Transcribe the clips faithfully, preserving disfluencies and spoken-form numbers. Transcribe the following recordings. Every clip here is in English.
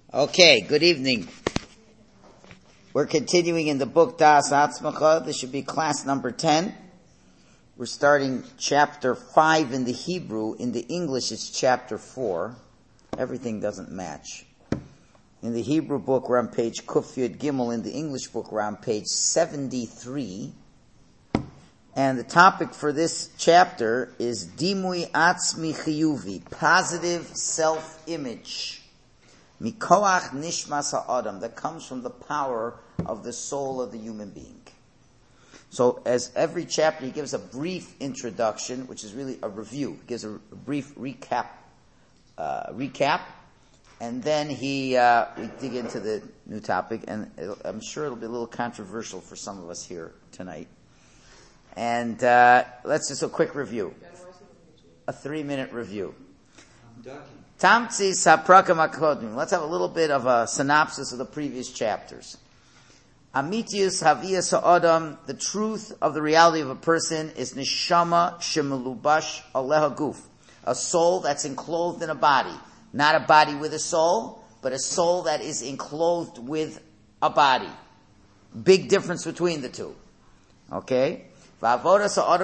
Okay, good evening. We're continuing in the book Das Atzmacha. This should be class number ten. We're starting chapter five in the Hebrew. In the English, it's chapter four. Everything doesn't match. In the Hebrew book, we're on page Kuf Yud Gimel. In the English book, we're on page seventy-three. And the topic for this chapter is Dimui Atzmi Chiyuvi, positive self-image. Mikoach Nishmas Ha'adam, that comes from the power of the soul of the human being. So as every chapter, he gives a brief introduction, which is really a review. He gives a, a brief recap, uh, recap, and then he, uh, we dig into the new topic, and I'm sure it'll be a little controversial for some of us here tonight. And, uh, let's just a quick review. A three minute review. Tamtzi Saprakam HaKodim. Let's have a little bit of a synopsis of the previous chapters. Amitius Haviyas Ha'adam, the truth of the reality of a person is Neshama Shemelubash Aleha Guf, a soul that's enclosed in a body. Not a body with a soul, but a soul that is enclosed with a body. Big difference between the two. Okay? And the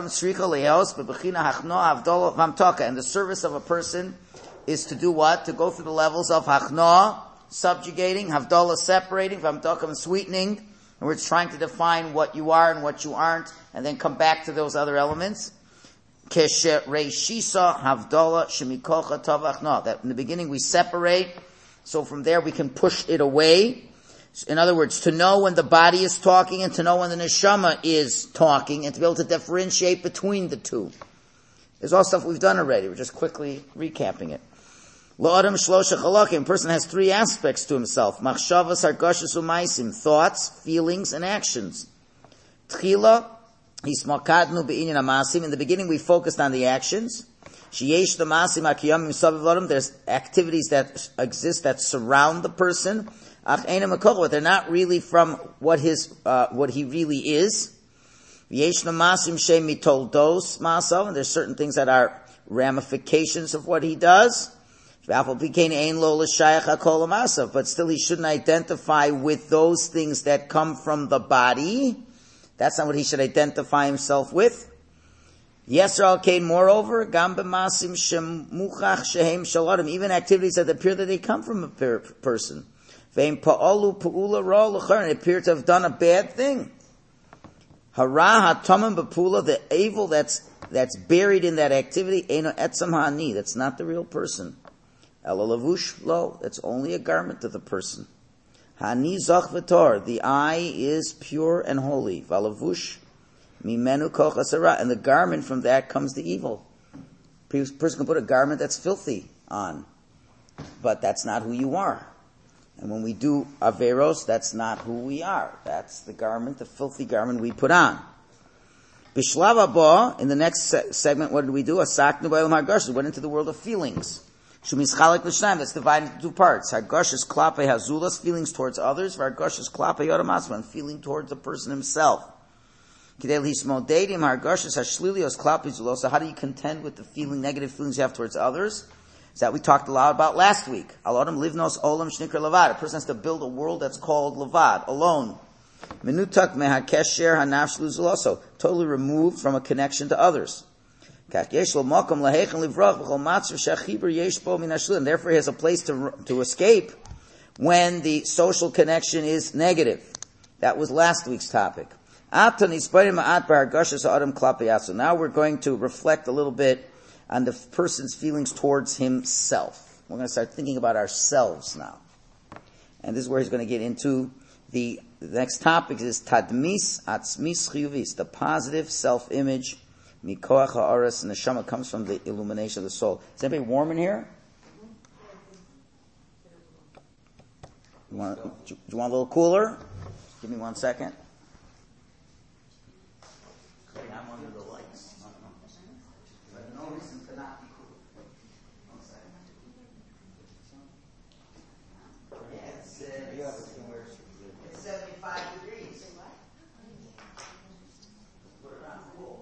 service of a person is to do what? To go through the levels of hachna, subjugating, havdalah, separating, v'hamtokam, sweetening, and we're trying to define what you are and what you aren't, and then come back to those other elements. Keshe reishisa havdalah shemikocha tavachna. That in the beginning we separate, so from there we can push it away. In other words, to know when the body is talking and to know when the neshama is talking, and to be able to differentiate between the two. There's all stuff we've done already. We're just quickly recapping it. La'adam shlosha chalakim. A person has three aspects to himself. Machshavas, hargashas, u'maisim. Thoughts, feelings, and actions. Tchila, hismakadnu be'inyan amasim. In the beginning we focused on the actions. Sheyesh the masim akiyamim saviv. There's activities that exist that surround the person. Ach einam makol, but they're not really from what his, uh, what he really is. V'yesh the masim shem mitoldos masav. And there's certain things that are ramifications of what he does. But still he shouldn't identify with those things that come from the body. That's not what he should identify himself with. Yesra al-Kain, moreover, even activities that appear that they come from a per- person. It appear to have done a bad thing. The evil that's, that's buried in that activity, that's not the real person. Elalavush lo, that's only a garment of the person. Hani zach v'tor, the eye is pure and holy. Valavush mimenu koch asara, and the garment from that comes the evil. A person can put a garment that's filthy on, but that's not who you are. And when we do averos, that's not who we are. That's the garment, the filthy garment we put on. Bishlav haba, in the next se- segment, what did we do? Asaknu b'olam hargash, we went into the world of feelings. Shumischalek l'shnayim, that's divided into two parts. Hargashas klape hazulas, feelings towards others. Hargashas klape yodam asman, feeling towards the person himself. Kidei l'hismodedim hargashas hashlilios klape zulos. So how do you contend with the feeling, negative feelings you have towards others? Is that we talked a lot about last week. Al adam livnos olam shnikra levad. A person has to build a world that's called levad, alone. Menutak mehakesher hanafsh luzuloso, totally removed from a connection to others. And therefore he has a place to, to escape when the social connection is negative. That was last week's topic. Now we're going to reflect a little bit on the person's feelings towards himself. We're going to start thinking about ourselves now. And this is where he's going to get into the, the next topic is Tadmis Atzmis Chiyuvis, the positive self-image. Mikoach ha'aras, and the neshama comes from the illumination of the soul. Is anybody warm in here? You want, do you want a little cooler? Give me one second. I'm under the lights. There's no reason to not be cool. One second. Yeah, it's, uh, it's seventy-five degrees. Put it on cool.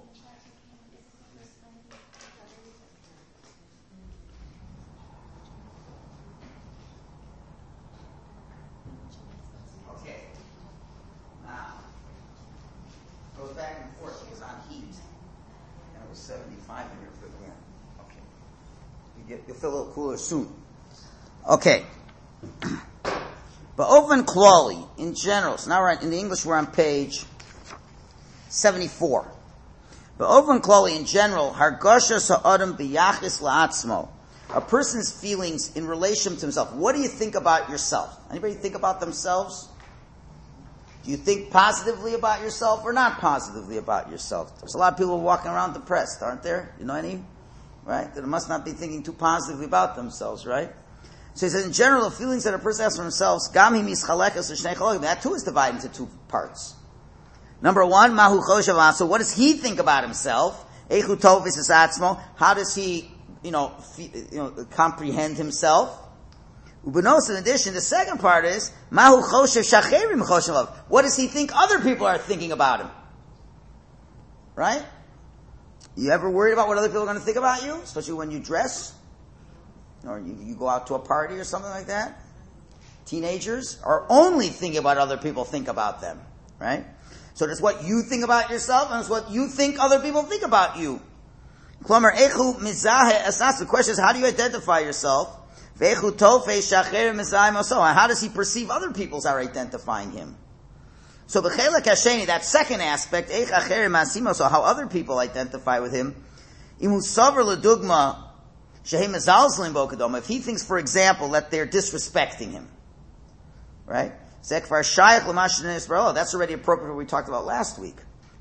You'll feel a little cooler soon. Okay. But Oven Klali, in general, so now we're in the English, we're on page seventy-four. But Oven Klali, in general, Hargosha Sa'adam B'yachis La'atzmo. A person's feelings in relation to himself. What do you think about yourself? Anybody think about themselves? Do you think positively about yourself or not positively about yourself? There's a lot of people walking around depressed, aren't there? You know any? Right? They must not be thinking too positively about themselves, right? So he says, in general, the feelings that a person has for themselves, that too is divided into two parts. Number one, mahu choshav. So what does he think about himself? Eichu tov is atzmo. How does he, you know, f- you know, comprehend himself? Ubenos, in addition, the second part is, mahu choshav shacherim choshav. What does he think other people are thinking about him? Right? You ever worried about what other people are going to think about you? Especially when you dress? Or you, you go out to a party or something like that? Teenagers are only thinking about what other people think about them. Right? So that's what you think about yourself, and it's what you think other people think about you. The question is, how do you identify yourself? How does he perceive other people's are identifying him? So the chelak hasheni, that second aspect, so how other people identify with him, if he thinks, for example, that they're disrespecting him, right? That's already appropriate what we talked about last week.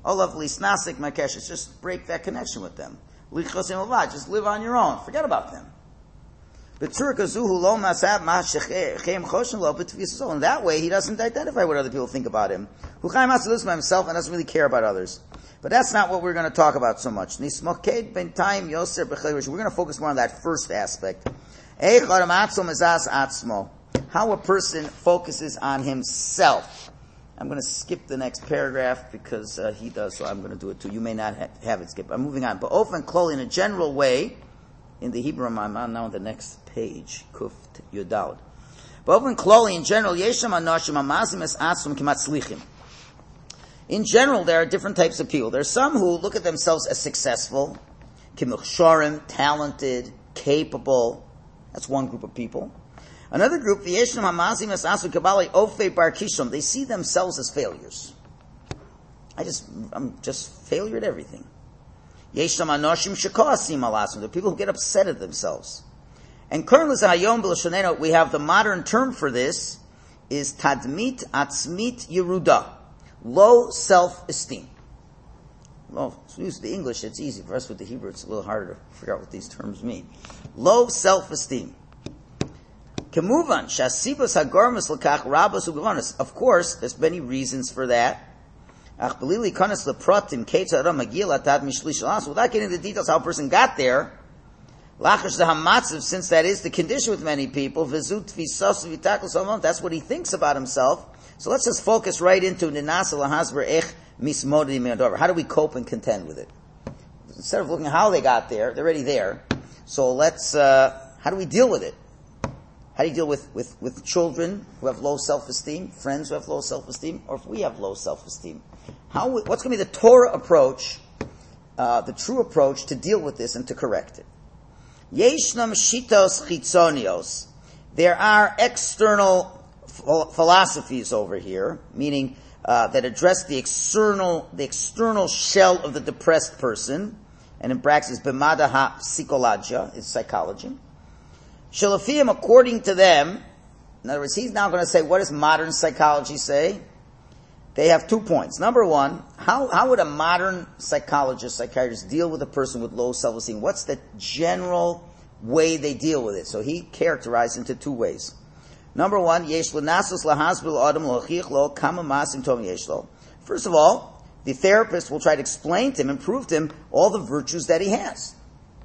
Just break that connection with them. Just live on your own. Forget about them. In that way, he doesn't identify what other people think about him. He lives by himself and doesn't really care about others. But that's not what we're going to talk about so much. We're going to focus more on that first aspect. How a person focuses on himself. I'm going to skip the next paragraph because uh, he does, so I'm going to do it too. You may not ha- have it skip. I'm moving on. But Ofen Kloli, in a general way, in the Hebrew, I'm now on the next page, Kuf Yudalad. But Ofen Kloli, in general, Yesham Anoshim Amazim Es Atzum Kimat Slichim. In general, there are different types of people. There are some who look at themselves as successful, kimuchsharim, talented, capable. That's one group of people. Another group, they see themselves as failures. I just, I'm just failure at everything. The people who get upset at themselves. And currently, we have the modern term for this, is tadmit atzmit yeruda. Low self-esteem. Well, to use the English, it's easy. For us with the Hebrew, it's a little harder to figure out what these terms mean. Low self-esteem. Kemuvan, shasibas hagormas l'kach rabas u'gevanas. Of course, there's many reasons for that. Ach belili kanas lepratim keitza adam magil atad mishli shalas. Without getting into the details how a person got there, lachash the hamatzav, since that is the condition with many people, v'zut v'sas v'takal salmon, that's what he thinks about himself. So let's just focus right into Ninasa lahasber ech mismodim me'ador. How do we cope and contend with it? Instead of looking at how they got there, they're already there. So let's, uh, how do we deal with it? How do you deal with, with, with children who have low self-esteem, friends who have low self-esteem, or if we have low self-esteem? How, what's going to be the Torah approach, uh, the true approach to deal with this and to correct it? Yeshnam shitos chitzonios. There are external philosophies over here, meaning uh, that address the external, the external shell of the depressed person, and in brackets, b'mada ha-psikologia, is psychology. Shalafiyim, according to them, in other words, he's now going to say, what does modern psychology say? They have two points. Number one, how, how would a modern psychologist, psychiatrist deal with a person with low self-esteem? What's the general way they deal with it? So he characterized into two ways. Number one, yesh l'nasus lahasbil adam lo'chich lo kama masim tov yesh lo. First of all, the therapist will try to explain to him and prove to him all the virtues that he has.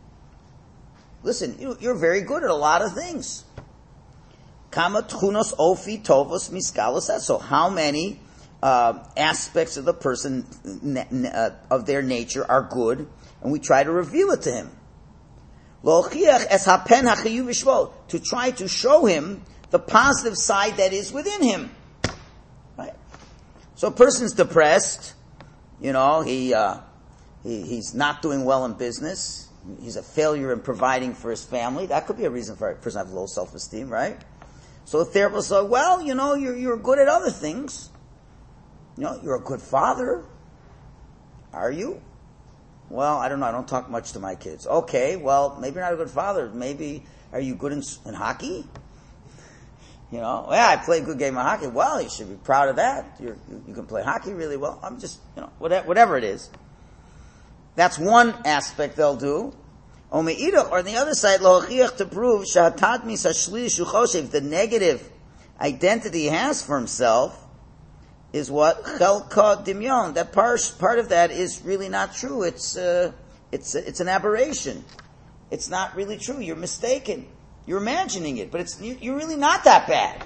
Listen, you're very good at a lot of things. Kama tchunos ofi tovos miskalos. So how many uh, aspects of the person, uh, of their nature are good, and we try to reveal it to him. Lo'chiach es hapen hachayu v'shvo. To try to show him the positive side that is within him. Right? So a person's depressed, you know, he, uh, he he's not doing well in business. he's a failure in providing for his family. That could be a reason for a person to have low self-esteem, right? So the therapist said, well, you know, you're, you're good at other things. You know, you're a good father. Are you? Well, I don't know. I don't talk much to my kids. Okay, well, maybe you're not a good father. Maybe, are you good in, in hockey? You know, yeah, I play a good game of hockey. Well, you should be proud of that. You're, you you can play hockey really well. I'm just, you know, whatever, whatever it is. That's one aspect they'll do. Or on the other side, to prove the negative identity he has for himself is what chelka dimyon. That part, part of that is really not true. It's uh, it's it's an aberration. It's not really true. You're mistaken. You're imagining it, but it's you're really not that bad.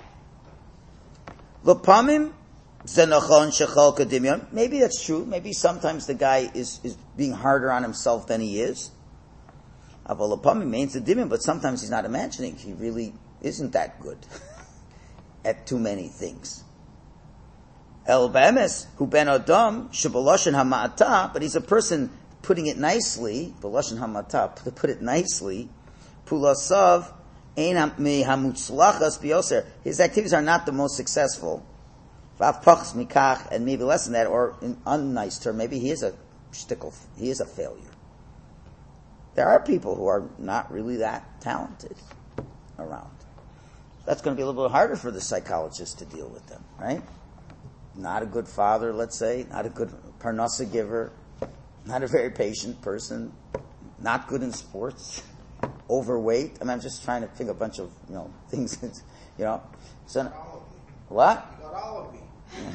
L'pamim zenachon shechelka dimyon. Maybe that's true. Maybe sometimes the guy is is being harder on himself than he is. Aval l'pamim means the dimyon, but sometimes he's not imagining. He really isn't that good at too many things. El b'emes hu ben adam shebaloshen hama'ata, but he's a person putting it nicely. Baloshen hama'ata, to put it nicely. Pulasav ein me hamutzlachas bioser. His activities are not the most successful. Vav pachs mikach, and maybe less than that, or in unnice term, maybe he is a shtickle. He is a failure. There are people who are not really that talented around. That's going to be a little bit harder for the psychologist to deal with them, right? Not a good father, let's say, not a good parnasa giver, not a very patient person, not good in sports, overweight. I mean, I'm just trying to think of a bunch of, you know, things, you know. So, what? You got all of me.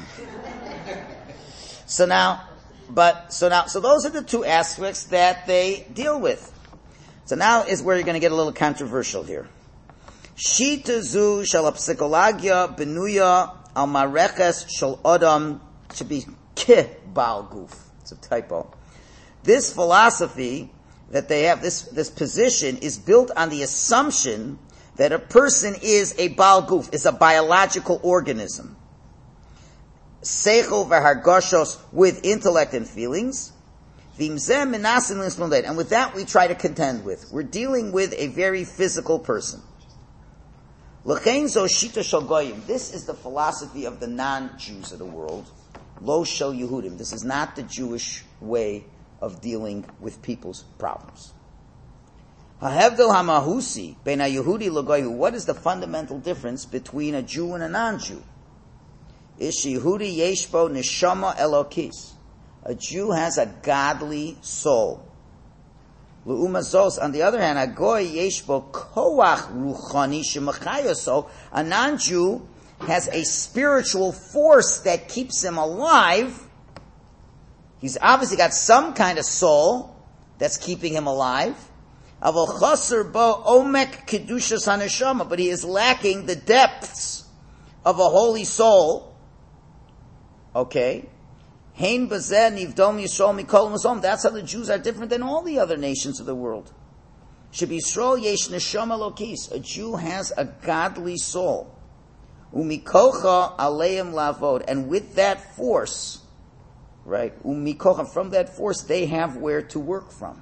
So now, but, so now, so those are the two aspects that they deal with. So now is where you're going to get a little controversial here. Shita zu shel psikologya benuya al mareches shel adam to be ke bal guf. It's a typo. This philosophy that they have, this this position, is built on the assumption that a person is a bal guf, is a biological organism. Seichel v'hargoshos, with intellect and feelings. And with that we try to contend with. We're dealing with a very physical person. This is the philosophy of the non-Jews of the world. Lo shel Yehudim. This is not the Jewish way of dealing with people's problems. Hahevdel hamahusi bein Yehudi l'goyu. What is the fundamental difference between a Jew and a non-Jew? Ish Yehudi yeshbo neshama elokis. A Jew has a godly soul. L'umazos, on the other hand, a goy yeshbo koach ruchani shemachayoso. A non-Jew has a spiritual force that keeps him alive. He's obviously got some kind of soul that's keeping him alive. Avol chaser bo omek kedushas haneshama, but he is lacking the depths of a holy soul. Okay. Hein bazeh nivdom Yisrael mikol masom. That's how the Jews are different than all the other nations of the world. Shebisrael yesh neshama lokis. A Jew has a godly soul. Umikocha aleim lavod. And with that force, right, umikocha, from that force, they have where to work from.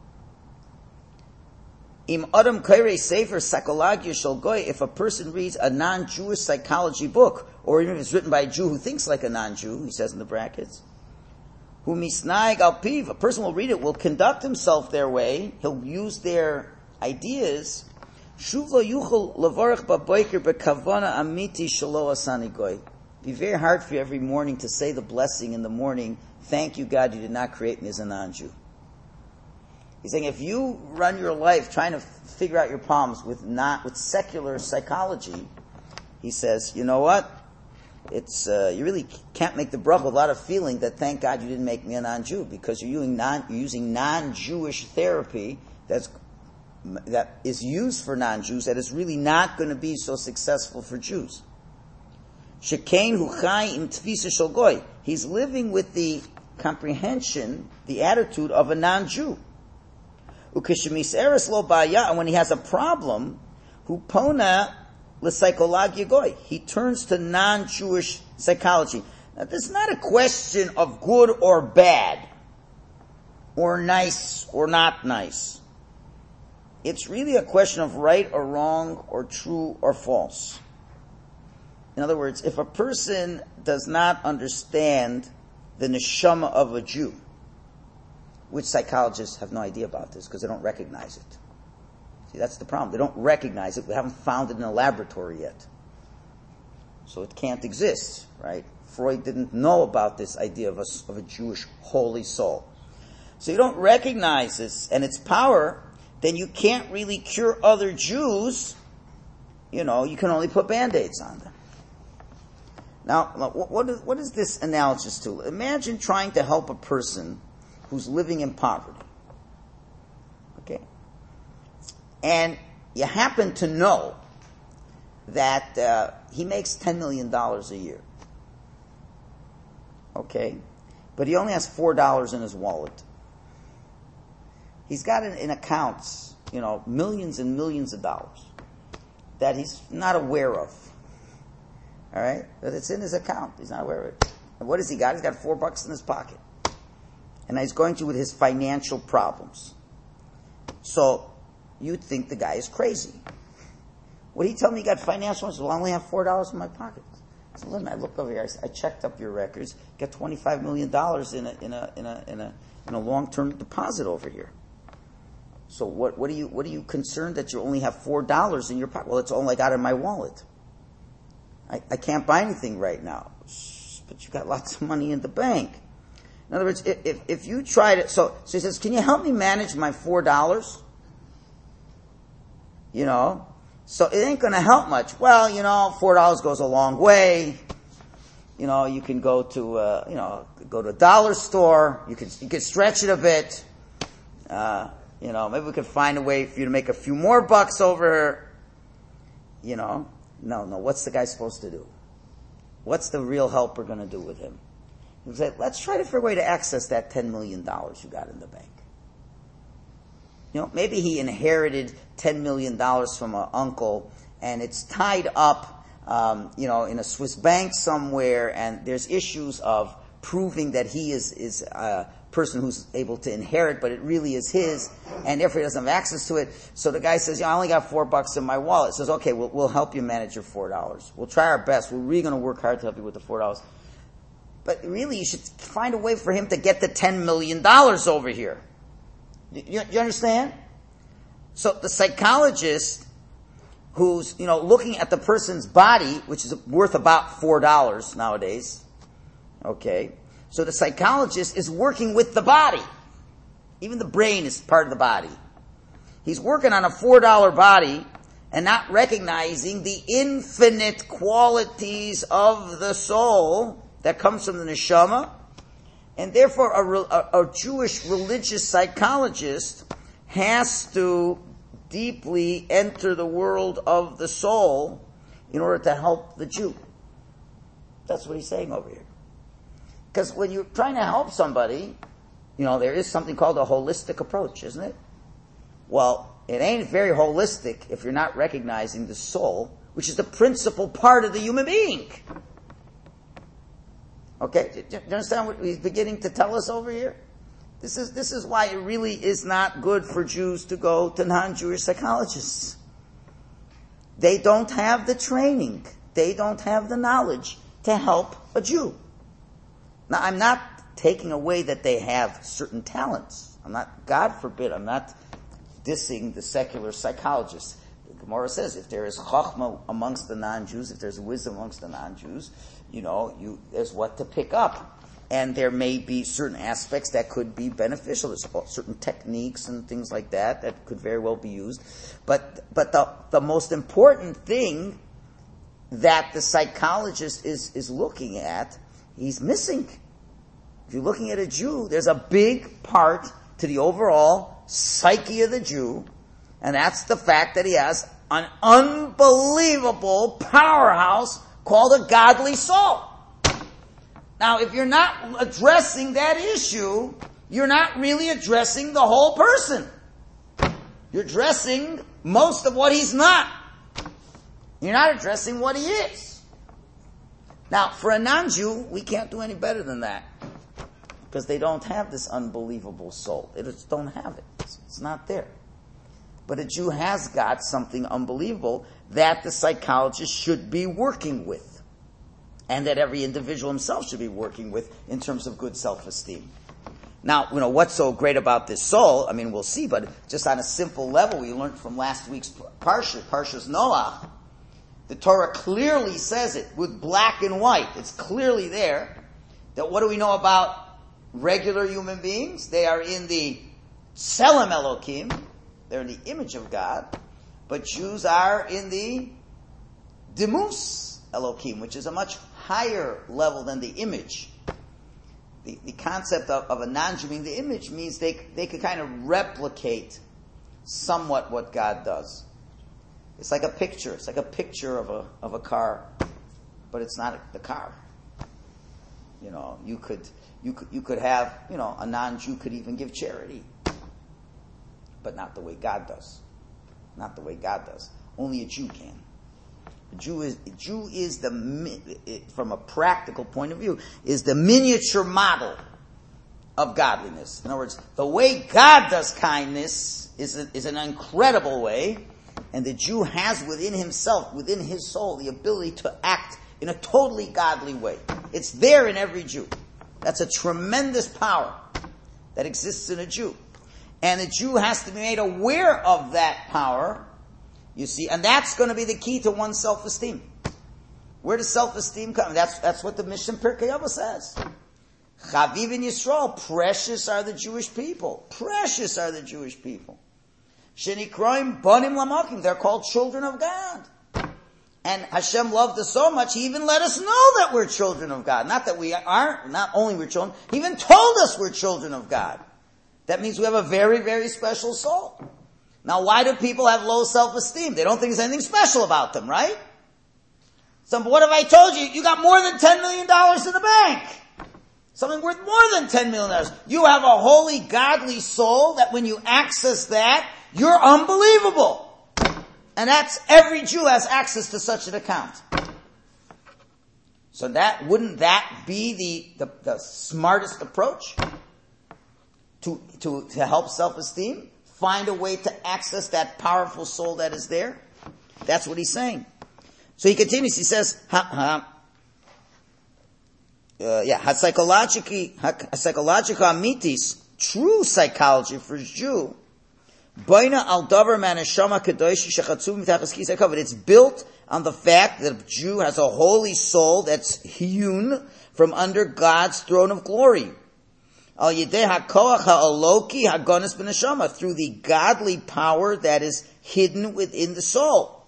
Im adam kairei sefer psychologya shel goy. If a person reads a non-Jewish psychology book, or even if it's written by a Jew who thinks like a non-Jew, he says in the brackets, who misnaig al piv, a person will read it, will conduct himself their way, he'll use their ideas. Shuv lo yuchol levarach b'boiker b'kavana amiti shelo asani goy. It'd be very hard for you every morning to say the blessing in the morning, thank you God you did not create me as a non-Jew. He's saying if you run your life trying to figure out your problems with not with secular psychology, he says, you know what? It's uh, you really can't make the bracha with a lot of feeling that thank God you didn't make me a non-Jew, because you're using non you're using non-Jewish therapy that's that is used for non-Jews that is really not going to be so successful for Jews. Shekain hu chai im tfisa shel goy. He's living with the comprehension, the attitude of a non-Jew. Ukishmiseres lo baya, and when he has a problem, hu pona l'psychologya goy. He turns to non-Jewish psychology. Now, this is not a question of good or bad, or nice or not nice. it's really a question of right or wrong or true or false. In other words, if a person does not understand the neshama of a Jew, which psychologists have no idea about this because they don't recognize it. See, that's the problem. They don't recognize it. We haven't found it in a laboratory yet. So it can't exist, right? Freud didn't know about this idea of a, of a Jewish holy soul. So you don't recognize this and its power, then you can't really cure other Jews. You know, you can only put Band-Aids on them. Now, what is, what is this analogous to? Imagine trying to help a person who's living in poverty. Okay? And you happen to know that uh, he makes ten million dollars a year. Okay? But he only has four dollars in his wallet. He's got in, in accounts, you know, millions and millions of dollars that he's not aware of. All right? But it's in his account. He's not aware of it. And what has he got? He's got four bucks in his pocket. And he's going through with his financial problems. So, you'd think the guy is crazy. What he told me he got financial ones? Well, I only have four dollars in my pocket. So listen, I looked over here, I, I checked up your records, got twenty-five million dollars in a, in a, in a, in a, in a long-term deposit over here. So what, what are you, what are you concerned that you only have four dollars in your pocket? Well, it's all I got in my wallet. I, I can't buy anything right now. But you got lots of money in the bank. In other words, if, if, if you try to, so, so he says, can you help me manage my four dollars? You know? So it ain't gonna help much. Well, you know, four dollars goes a long way. You know, you can go to, uh, you know, go to a dollar store. You can, you can stretch it a bit. Uh, you know, maybe we could find a way for you to make a few more bucks over here. You know? No, no, what's the guy supposed to do? What's the real helper gonna do with him? He said, let's try to figure a way to access that ten million dollars you got in the bank. You know, maybe he inherited ten million dollars from an uncle, and it's tied up, um, you know, in a Swiss bank somewhere, and there's issues of proving that he is, is a person who's able to inherit, but it really is his, and therefore he doesn't have access to it. So the guy says, yeah, I only got four bucks in my wallet. He says, okay, we'll, we'll help you manage your four dollars. We'll try our best. We're really going to work hard to help you with the four dollars. But really, you should find a way for him to get the ten million dollars over here. You, you understand? So the psychologist who's, you know, looking at the person's body, which is worth about four dollars nowadays, okay? So the psychologist is working with the body. Even the brain is part of the body. He's working on a four dollar body and not recognizing the infinite qualities of the soul that comes from the neshama, and therefore a, a, a Jewish religious psychologist has to deeply enter the world of the soul in order to help the Jew. That's what he's saying over here. Because when you're trying to help somebody, you know, there is something called a holistic approach, isn't it? Well, it ain't very holistic if you're not recognizing the soul, which is the principal part of the human being. Okay, do you understand what he's beginning to tell us over here? This is, this is why it really is not good for Jews to go to non-Jewish psychologists. They don't have the training. They don't have the knowledge to help a Jew. Now, I'm not taking away that they have certain talents. I'm not, God forbid, I'm not dissing the secular psychologists. The Gemara says if there is chachma amongst the non-Jews, if there's wisdom amongst the non-Jews, you know, you, there's what to pick up. And there may be certain aspects that could be beneficial. There's certain techniques and things like that that could very well be used. But, but the, the most important thing that the psychologist is, is looking at, he's missing. If you're looking at a Jew, there's a big part to the overall psyche of the Jew, and that's the fact that he has an unbelievable powerhouse called a godly soul. Now, if you're not addressing that issue, you're not really addressing the whole person. You're addressing most of what he's not. You're not addressing what he is. Now, for a non-Jew, we can't do any better than that. Because they don't have this unbelievable soul. They just don't have it. It's, it's not there. But a Jew has got something unbelievable that the psychologist should be working with, and that every individual himself should be working with in terms of good self-esteem. Now, you know, what's so great about this soul, I mean, we'll see, but just on a simple level, we learned from last week's Parsha, Parsha's Noach, the Torah clearly says it with black and white. It's clearly there that what do we know about regular human beings? They are in the Tselem Elokim, they're in the image of God, but Jews are in the Demus Elokim, which is a much higher level than the image. The, the concept of, of a non-Jew being the image means they they could kind of replicate somewhat what God does. It's like a picture. It's like a picture of a of a car, but it's not the car. You know, you could you could you could have you know a non-Jew could even give charity, but not the way God does. Not the way God does. Only a Jew can. A Jew is, a Jew is the, from a practical point of view, is the miniature model of godliness. In other words, the way God does kindness is, a, is an incredible way, and the Jew has within himself, within his soul, the ability to act in a totally godly way. It's there in every Jew. That's a tremendous power that exists in a Jew. And a Jew has to be made aware of that power. You see, and that's going to be the key to one's self-esteem. Where does self-esteem come? That's that's what the Mishnah Pirkei Avos says. Chaviv in Yisrael, precious are the Jewish people. Precious are the Jewish people. Shenikroim bonim lamakim, they're called children of God. And Hashem loved us so much, He even let us know that we're children of God. Not that we aren't, not only we're children, He even told us we're children of God. That means we have a very, very special soul. Now, why do people have low self-esteem? They don't think there's anything special about them, right? So, what if I told you, you got more than ten million dollars in the bank? Something worth more than ten million dollars. You have a holy, godly soul that when you access that, you're unbelievable. And that's, every Jew has access to such an account. So that, wouldn't that be the, the, the smartest approach to, to, to help self-esteem? Find a way to access that powerful soul that is there. That's what he's saying. So he continues. He says, ha, ha, uh, "Yeah, ha psychologically, ha psychological amitis, true psychology for a Jew. Baina al davar maneshama kadosh shechatzu mitachas kisei kavod. It's built on the fact that a Jew has a holy soul that's hewn from under God's throne of glory." Al yedei hakoach ha'aloki hagonis b'neshama, through the godly power that is hidden within the soul.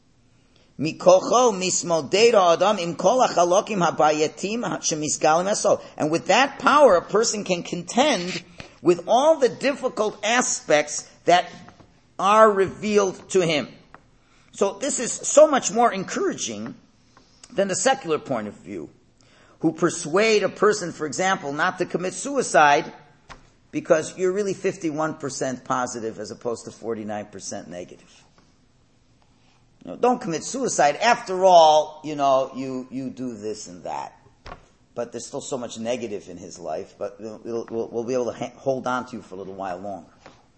Mikocho mismoded ha'adam im kol ha'chalokim ha'bayatim shemisgalim ha'sol. And with that power, a person can contend with all the difficult aspects that are revealed to him. So this is so much more encouraging than the secular point of view, who persuade a person, for example, not to commit suicide because you're really fifty-one percent positive as opposed to forty-nine percent negative. You know, don't commit suicide. After all, you know, you, you do this and that. But there's still so much negative in his life, but it'll, it'll, we'll, we'll be able to ha- hold on to you for a little while longer.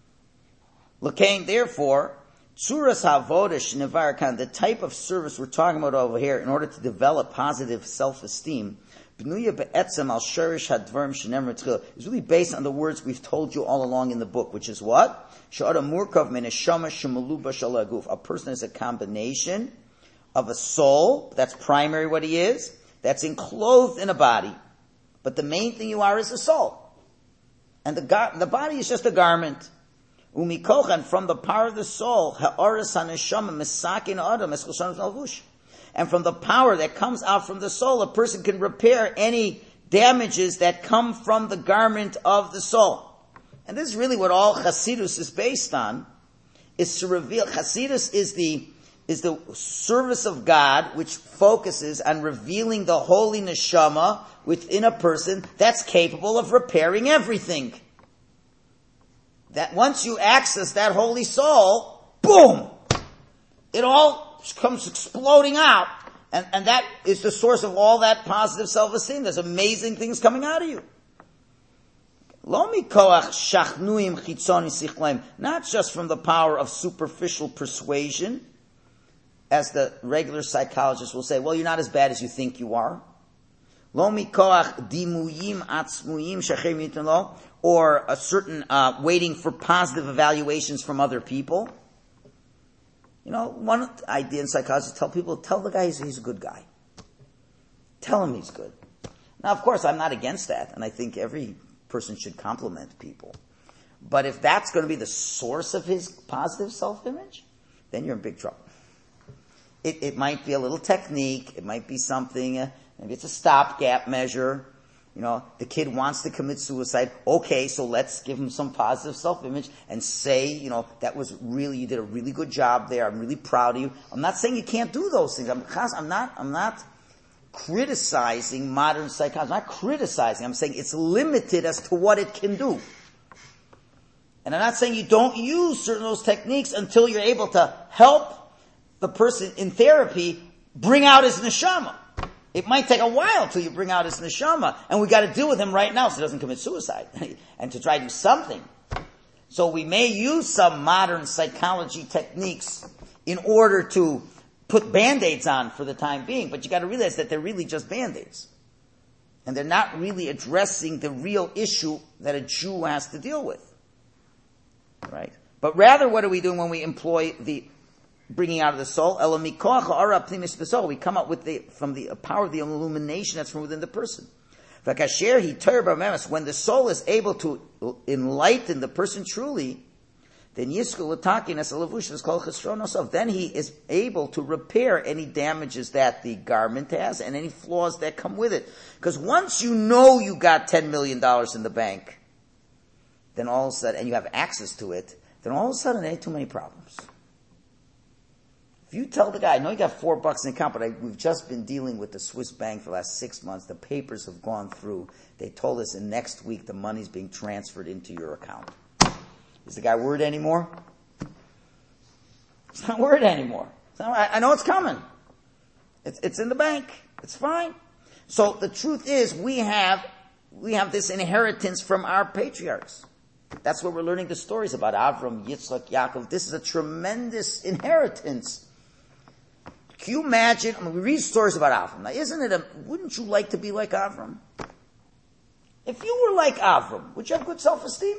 L'kein, therefore, Tzuras ha'avoda shnevar kan, the type of service we're talking about over here, in order to develop positive self-esteem, b'nuya be'etzem al shorish hadvarim shenemar tchil, is really based on the words we've told you all along in the book, which is what? She'ada murkav min neshama shemaluba shel haguf. A person is a combination of a soul, that's primary what he is, that's enclosed in a body, but the main thing you are is a soul. And the, gar- the body is just a garment. Umikochan, from the power of the soul, ha'oris ha'neshama misakin adam eschoshan v'alvush. And from the power that comes out from the soul, a person can repair any damages that come from the garment of the soul. And this is really what all Hasidus is based on, is to reveal. Hasidus is the, is the service of God which focuses on revealing the holy neshama within a person that's capable of repairing everything. That once you access that holy soul, boom! It all comes exploding out. And, and that is the source of all that positive self-esteem. There's amazing things coming out of you. Lo mikoach shachnuim chitzoni sichlaim, not just from the power of superficial persuasion, as the regular psychologist will say, well, you're not as bad as you think you are. Lo mikoach dimuyim atzmuyim shachem yitin lo, or a certain uh, waiting for positive evaluations from other people. You know, one idea in psychology is tell people, tell the guy he's, he's a good guy. Tell him he's good. Now, of course, I'm not against that, and I think every person should compliment people. But if that's going to be the source of his positive self-image, then you're in big trouble. It, it might be a little technique. It might be something, uh, maybe it's a stopgap measure. You know, the kid wants to commit suicide. Okay, so let's give him some positive self-image and say, you know, that was really, you did a really good job there. I'm really proud of you. I'm not saying you can't do those things. I'm, I'm not, I'm not criticizing modern psychology. I'm not criticizing. I'm saying it's limited as to what it can do. And I'm not saying you don't use certain of those techniques until you're able to help the person in therapy bring out his neshama. It might take a while till you bring out his neshama, and we got to deal with him right now so he doesn't commit suicide, and to try to do something. So we may use some modern psychology techniques in order to put Band-Aids on for the time being, but you got to realize that they're really just Band-Aids. And they're not really addressing the real issue that a Jew has to deal with. Right? But rather, what are we doing when we employ the bringing out of the soul? The soul. We come up with the, from the power of the illumination that's from within the person. When the soul is able to enlighten the person truly, then then he is able to repair any damages that the garment has and any flaws that come with it. Because once you know you got ten million dollars in the bank, then all of a sudden, and you have access to it, then all of a sudden there ain't too many problems. If you tell the guy, I know you got four bucks in the account, but I, we've just been dealing with the Swiss bank for the last six months. The papers have gone through. They told us in next week the money's being transferred into your account. Is the guy worried anymore? He's not worried anymore. Not, I, I know it's coming. It's, it's in the bank. It's fine. So the truth is, we have we have this inheritance from our patriarchs. That's what we're learning the stories about. Avram, Yitzchak, Yaakov. This is a tremendous inheritance. Can you imagine? I mean, we read stories about Avram. Now, isn't it a, wouldn't you like to be like Avram? If you were like Avram, would you have good self-esteem?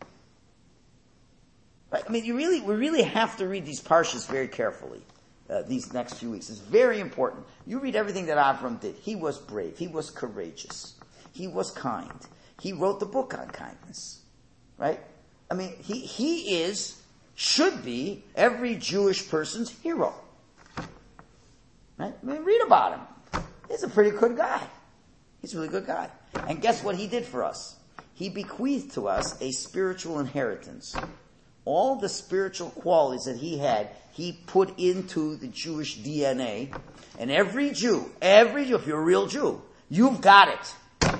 Right? I mean, you really, we really have to read these parshas very carefully, uh, these next few weeks. It's very important. You read everything that Avram did. He was brave. He was courageous. He was kind. He wrote the book on kindness. Right? I mean, he, he is, should be, every Jewish person's hero. Right? I mean, read about him. He's a pretty good guy. He's a really good guy. And guess what he did for us? He bequeathed to us a spiritual inheritance. All the spiritual qualities that he had, he put into the Jewish D N A. And every Jew, every Jew, if you're a real Jew, you've got it.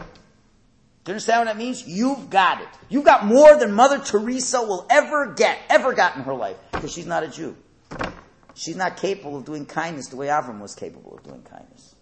Do you understand what that means? You've got it. You've got more than Mother Teresa will ever get, ever got in her life. Because she's not a Jew. She's not capable of doing kindness the way Avram was capable of doing kindness.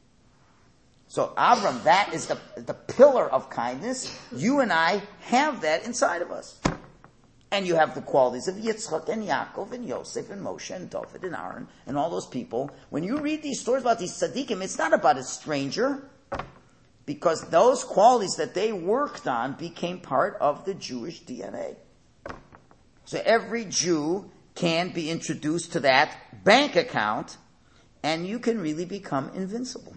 So Avram, that is the, the pillar of kindness. You and I have that inside of us. And you have the qualities of Yitzchak and Yaakov and Yosef and Moshe and David and Aaron and all those people. When you read these stories about these tzaddikim, it's not about a stranger. Because those qualities that they worked on became part of the Jewish D N A. So every Jew can be introduced to that bank account, and you can really become invincible.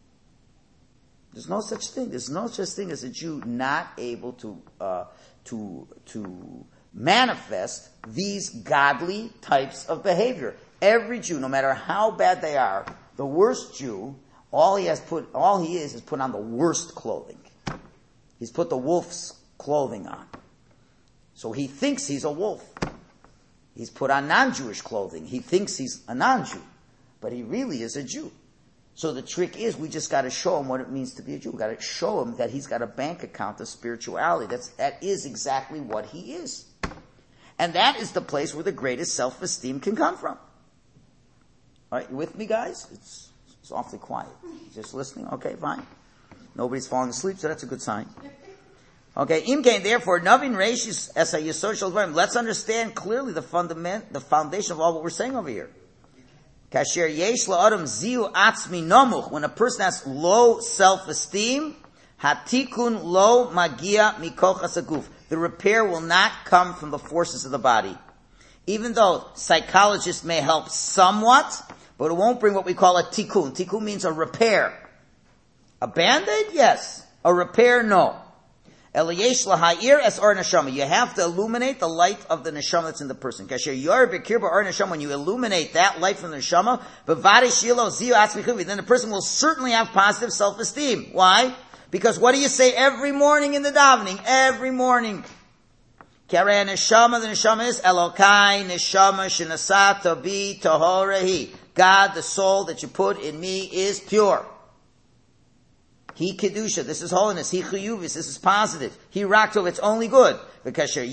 There's no such thing. There's no such thing as a Jew not able to uh, to to manifest these godly types of behavior. Every Jew, no matter how bad they are, the worst Jew, all he has put, all he is, is put on the worst clothing. He's put the wolf's clothing on. So he thinks he's a wolf. He's put on non-Jewish clothing. He thinks he's a non-Jew. But he really is a Jew. So the trick is, we just gotta show him what it means to be a Jew. We gotta show him that he's got a bank account of spirituality. That's, that is exactly what he is. And that is the place where the greatest self-esteem can come from. Alright, you with me, guys? It's, It's awfully quiet. Just listening? Okay, fine. Nobody's falling asleep, so that's a good sign. Okay, imkain, therefore, Navin Reishis as a social environment. Let's understand clearly the fundament, the foundation of all what we're saying over here. Kasher yesh la'adam ziu atzmi nomuch. When a person has low self-esteem, hatikun lo magia mikochas haguf. The repair will not come from the forces of the body. Even though psychologists may help somewhat, but it won't bring what we call a tikkun. Tikkun means a repair. A band-aid? Yes. A repair? No. Eliyesh laha'ir es or neshama. You have to illuminate the light of the neshama that's in the person. Kasher yor bekir ba'or neshama. When you illuminate that light from the neshama, b'vadei shilo ziyu atzmi chuvi, then the person will certainly have positive self-esteem. Why? Because what do you say every morning in the davening? Every morning. Karei neshama, the neshama is Elokai neshama shenasata bi tohorehi. God, the soul that you put in me is pure. He kedusha, this is holiness. He chiyuvis, this is positive. He raktov, it's only good. Because when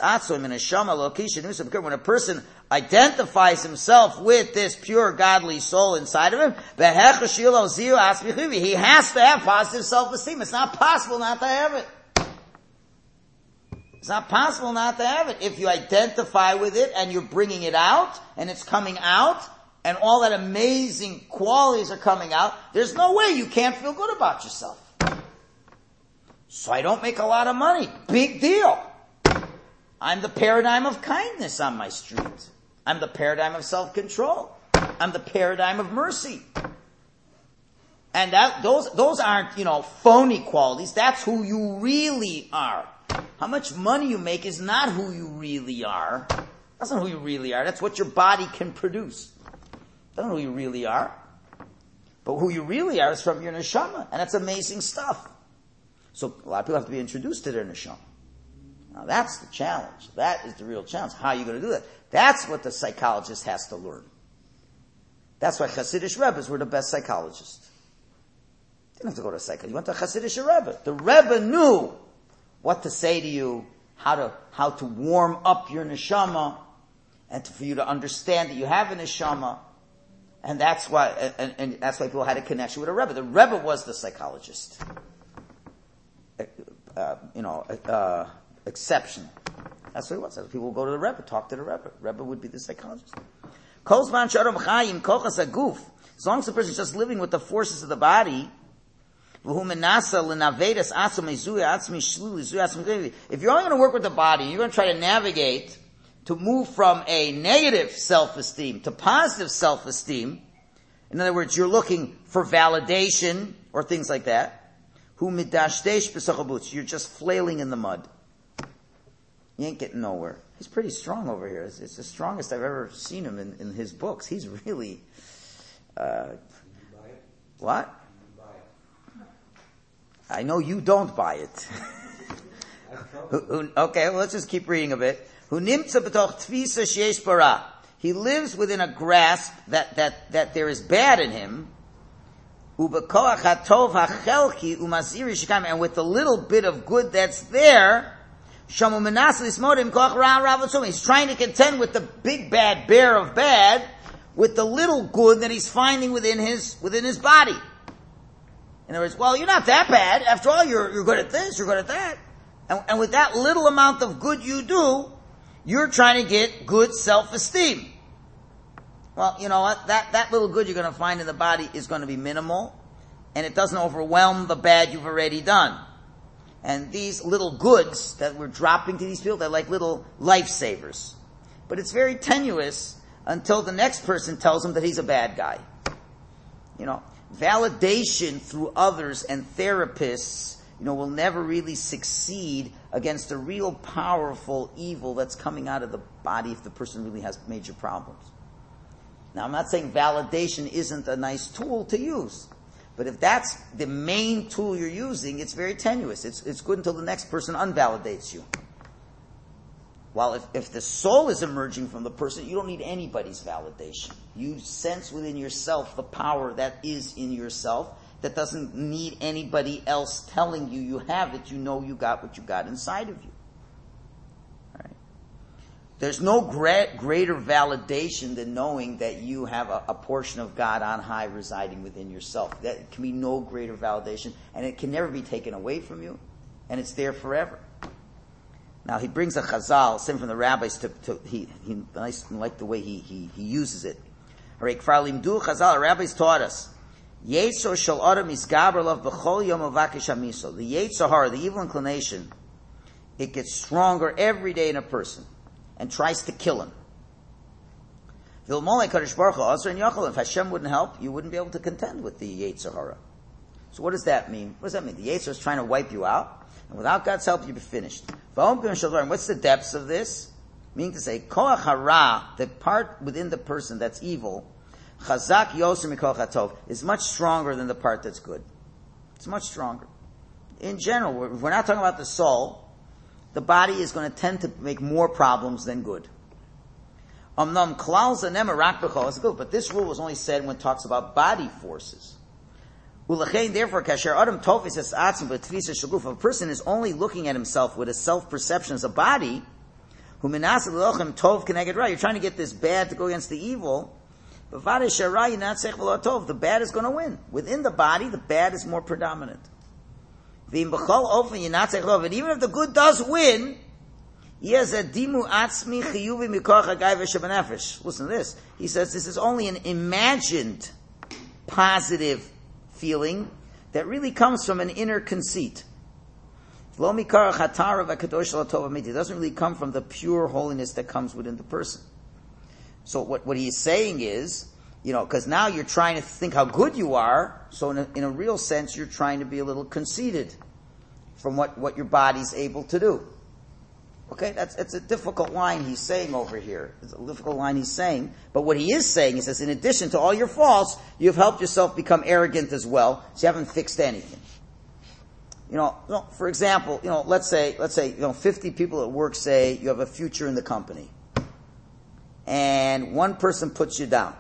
a person identifies himself with this pure godly soul inside of him, he has to have positive self-esteem. It's not possible not to have it. It's not possible not to have it. If you identify with it and you're bringing it out and it's coming out, and all that amazing qualities are coming out, there's no way you can't feel good about yourself. So I don't make a lot of money. Big deal. I'm the paradigm of kindness on my street. I'm the paradigm of self-control. I'm the paradigm of mercy. And that, those, those aren't, you know, phony qualities. That's who you really are. How much money you make is not who you really are. That's not who you really are. That's what your body can produce. I don't know who you really are. But who you really are is from your neshama. And that's amazing stuff. So a lot of people have to be introduced to their neshama. Now that's the challenge. That is the real challenge. How are you going to do that? That's what the psychologist has to learn. That's why Hasidic Rebbes were the best psychologists. You didn't have to go to a psychologist. You went to a Hasidic Rebbe. The Rebbe knew what to say to you, how to, how to warm up your neshama, and to, for you to understand that you have a neshama. And that's why, and, and that's why people had a connection with a Rebbe. The Rebbe was the psychologist. Uh, you know, uh, exceptional. That's what it was. People would go to the Rebbe, talk to the Rebbe. Rebbe would be the psychologist. As long as the person is just living with the forces of the body, if you're only going to work with the body, you're going to try to navigate to move from a negative self-esteem to positive self-esteem. In other words, you're looking for validation or things like that. You're just flailing in the mud. You ain't getting nowhere. He's pretty strong over here. It's, it's the strongest I've ever seen him in, in his books. He's really, uh, what? I know you don't buy it. Okay, well, let's just keep reading a bit. He lives within a grasp that, that, that there is bad in him. And with the little bit of good that's there, he's trying to contend with the big bad bear of bad with the little good that he's finding within his, within his body. In other words, well, you're not that bad. After all, you're, you're good at this, you're good at that. And, and with that little amount of good you do, you're trying to get good self-esteem. Well, you know what? That, that little good you're going to find in the body is going to be minimal, and it doesn't overwhelm the bad you've already done. And these little goods that we're dropping to these people, they're like little lifesavers. But it's very tenuous until the next person tells him that he's a bad guy. You know, validation through others and therapists, you know, will never really succeed against a real powerful evil that's coming out of the body if the person really has major problems. Now, I'm not saying validation isn't a nice tool to use, but if that's the main tool you're using, it's very tenuous. It's, it's good until the next person unvalidates you. While if, if the soul is emerging from the person, you don't need anybody's validation. You sense within yourself the power that is in yourself that doesn't need anybody else telling you you have it. You know you got what you got inside of you. All right. There's no great, greater validation than knowing that you have a, a portion of God on high residing within yourself. That can be no greater validation, and it can never be taken away from you. and it's there forever. Now he brings a chazal, same from the rabbis, to, to he, he, I like the way he, he, he uses it. Chazal, the rabbis taught us, Yetzer shel adam isgaber lav b'chol yom avakish hamiso. The Yetzer hara, the evil inclination, it gets stronger every day in a person and tries to kill him. If Hashem wouldn't help, you wouldn't be able to contend with the Yetzer hara. So what does that mean? What does that mean? The Yetzer is trying to wipe you out, and without God's help, you'll be finished. What's the depths of this? Meaning to say, koach hara, the part within the person that's evil, chazak yoser mikoach hatov, is much stronger than the part that's good. It's much stronger. In general, if we're not talking about the soul, the body is going to tend to make more problems than good. Umnam klal zanem rak b'chol is good, but this rule was only said when it talks about body forces. Ulechein, therefore, kasher adam tofis es atzim b'tfisa shaguf. If a person is only looking at himself with a self-perception as a body, who minasa l'ochem tov keneged ra, you're trying to get this bad to go against the evil. But vade shara yinatzech v'lo tov, the bad is going to win. Within the body, the bad is more predominant. V'im b'chol ofen yinatzech lo, and even if the good does win, listen to this. He says this is only an imagined positive feeling that really comes from an inner conceit. It doesn't really come from the pure holiness that comes within the person. So what, what he is saying is, you know, because now you're trying to think how good you are, so in a, in a real sense you're trying to be a little conceited from what, what your body's able to do. Okay, that's, it's a difficult line he's saying over here. It's a difficult line he's saying. But what he is saying, he says, in addition to all your faults, you've helped yourself become arrogant as well, so you haven't fixed anything. You know, you know, for example, you know, let's say, let's say, you know, fifty people at work say you have a future in the company. And one person puts you down.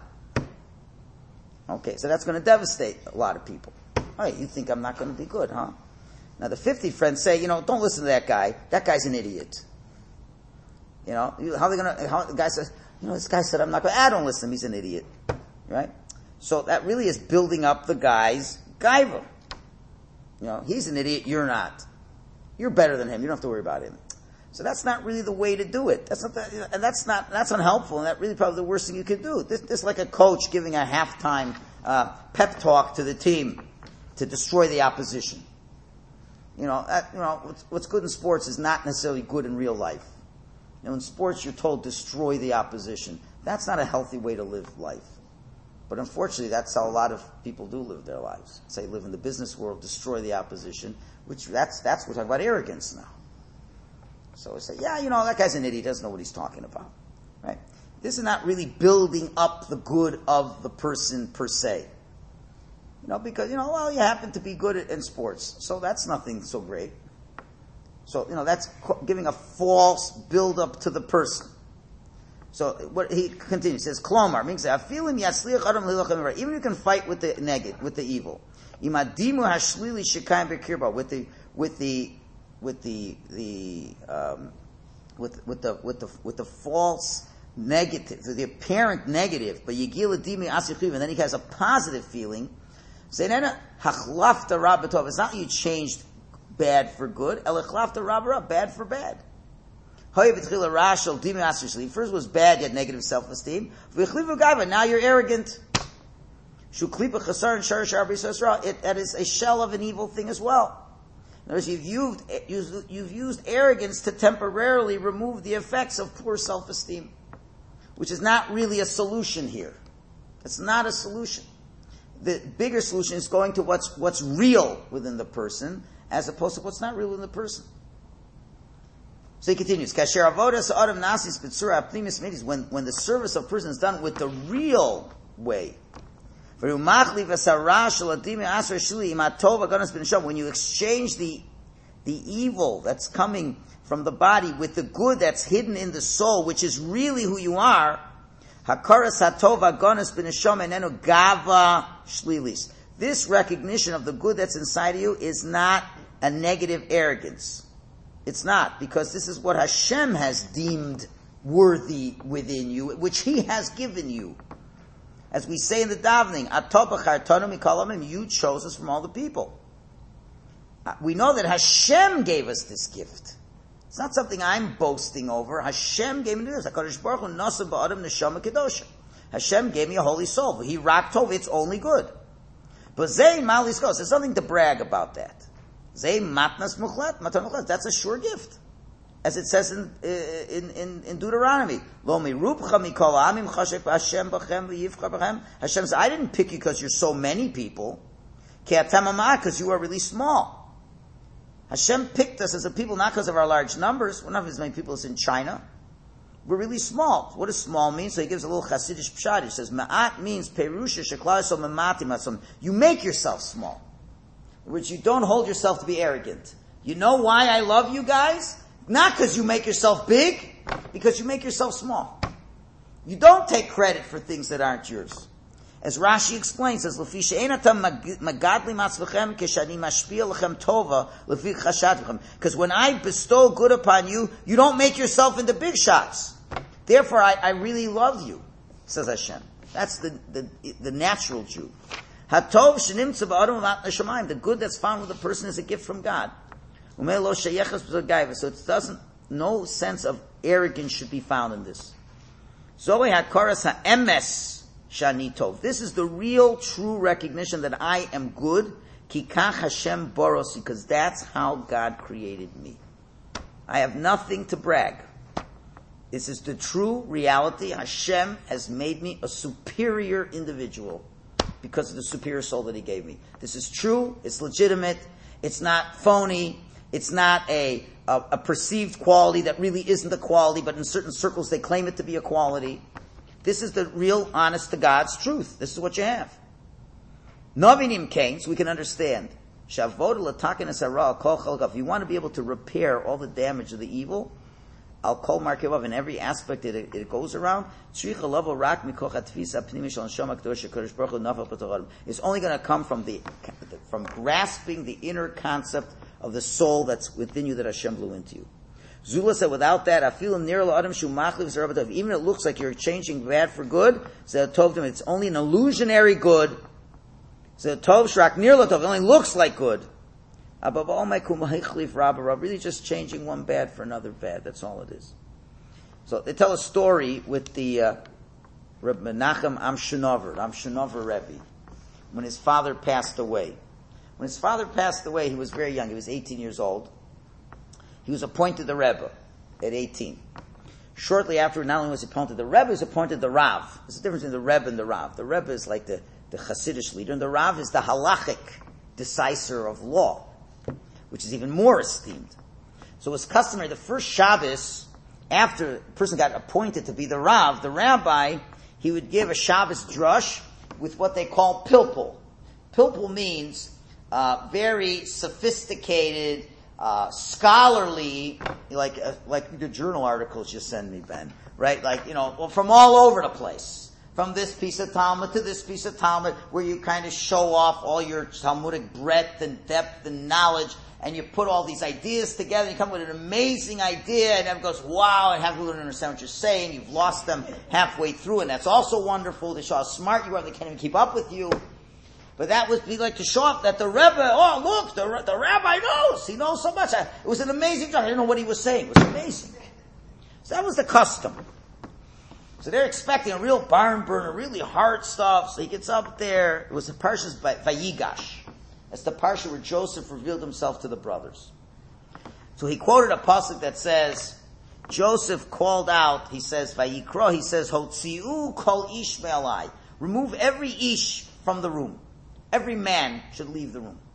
Okay, so that's going to devastate a lot of people. All right, you think I'm not going to be good, huh? Now the fifty friends say, you know, don't listen to that guy. That guy's an idiot. You know, how are they gonna, how, the guy says, you know, this guy said I'm not gonna, I don't listen to him, he's an idiot. Right? So that really is building up the guy's gaiva. You know, he's an idiot, you're not. You're better than him, you don't have to worry about him. So that's not really the way to do it. That's not the, and that's not, that's unhelpful, and that's really probably the worst thing you could do. This, this is like a coach giving a halftime, uh, pep talk to the team to destroy the opposition. You know, that, you know, what's, what's good in sports is not necessarily good in real life. You know, in sports, you're told destroy the opposition. That's not a healthy way to live life. But unfortunately, that's how a lot of people do live their lives. Say, live in the business world, destroy the opposition, which that's, that's, we're talking about arrogance now. So we say, yeah, you know, that guy's an idiot, he doesn't know what he's talking about. Right? This is not really building up the good of the person per se. You know, because, you know, well, you happen to be good in sports, so that's nothing so great. So, you know, that's giving a false build-up to the person. So, what he continues, he says, Klomar, means that even you can fight with the negative, with the evil. With the, with the, with the, the, um, with, with the, with the, with the false negative, the apparent negative, but Yigila Dimi Asifliv, and then he has a positive feeling. Say, it's not you changed bad for good. Bad for bad. First was bad, yet negative self-esteem. Now you're arrogant. It, that is a shell of an evil thing as well. In other words, you've used, you've used arrogance to temporarily remove the effects of poor self-esteem, which is not really a solution here. It's not a solution. The bigger solution is going to what's, what's real within the person, as opposed to what's not real in the person. So he continues, when, when the service of a person is done with the real way, when you exchange the, the evil that's coming from the body with the good that's hidden in the soul, which is really who you are, this recognition of the good that's inside of you is not a negative arrogance. It's not, because this is what Hashem has deemed worthy within you, which He has given you. As we say in the davening, you chose us from all the people. We know that Hashem gave us this gift. It's not something I'm boasting over. Hashem gave me this. HaKadosh Baruch Hu nasa ba'adam neshama kedosha. Hashem gave me a holy soul. He rocked over. It's only good. But Zay Malis Kos, there's something to brag about that. Zay Matnas Muchlet, Matan Muchlet, that's a sure gift. As it says in, in, in, in Deuteronomy. Lo mirubcha mikol amim chashek Hashem b'chem v'yivcha b'chem. Hashem says, I didn't pick you because you're so many people. Ki atem amah, because you are really small. Hashem picked us as a people not because of our large numbers. We're not as many people as in China. We're really small. What does small mean? So he gives a little Hasidish pshat. He says, Ma'at means perusha sheklaso mematim. You make yourself small. Which you don't hold yourself to be arrogant. You know why I love you guys? Not because you make yourself big, because you make yourself small. You don't take credit for things that aren't yours. As Rashi explains, says, because when I bestow good upon you, you don't make yourself into big shots. Therefore, I, I really love you, says Hashem. That's the, the, the natural Jew. The good that's found with a person is a gift from God. So it doesn't, no sense of arrogance should be found in this. This is the real, true recognition that I am good, Hashem boros, because that's how God created me. I have nothing to brag. This is the true reality. Hashem has made me a superior individual because of the superior soul that He gave me. This is true. It's legitimate. It's not phony. It's not a, a, a perceived quality that really isn't a quality, but in certain circles they claim it to be a quality. This is the real, honest to God's truth. This is what you have. Novinim Kain, so we can understand. If you want to be able to repair all the damage of the evil, I'll call Markevav in every aspect that it, it goes around. It's only going to come from the from grasping the inner concept of the soul that's within you that Hashem blew into you. Zula said, without that, even it looks like you're changing bad for good, it's only an illusionary good. It only looks like good. Really just changing one bad for another bad. That's all it is. So they tell a story with the uh, Reb Menachem Amshinover, Amshinover Rebbe, when his father passed away. When his father passed away, he was very young. He was eighteen years old. He was appointed the Rebbe at eighteen. Shortly after, not only was he appointed the Rebbe, he was appointed the Rav. There's a difference between the Rebbe and the Rav. The Rebbe is like the, the Hasidish leader, and the Rav is the halachic decisor of law, which is even more esteemed. So it was customary, the first Shabbos, after a person got appointed to be the Rav, the rabbi, he would give a Shabbos drush with what they call pilpul. Pilpul means uh, very sophisticated, uh, scholarly, like uh, like the journal articles you send me, Ben, right? Like, you know, well, from all over the place. From this piece of Talmud to this piece of Talmud, where you kind of show off all your Talmudic breadth and depth and knowledge, and you put all these ideas together, and you come with an amazing idea, and everyone goes, wow, and half people don't understand what you're saying, you've lost them halfway through, and that's also wonderful to show how smart you are, they can't even keep up with you. But that would be like to show up that the Rebbe, oh look, the, the rabbi knows, he knows so much. It was an amazing job, I didn't know what he was saying, it was amazing. So that was the custom. So they're expecting a real barn burner, really hard stuff, so he gets up there, it was the Parshas Vayigash. That's the parsha where Joseph revealed himself to the brothers. So he quoted a pasuk that says, Joseph called out, he says, Vayikro, he says, Hotzi'u kol ish me'alai. Remove every ish from the room. Every man should leave the room.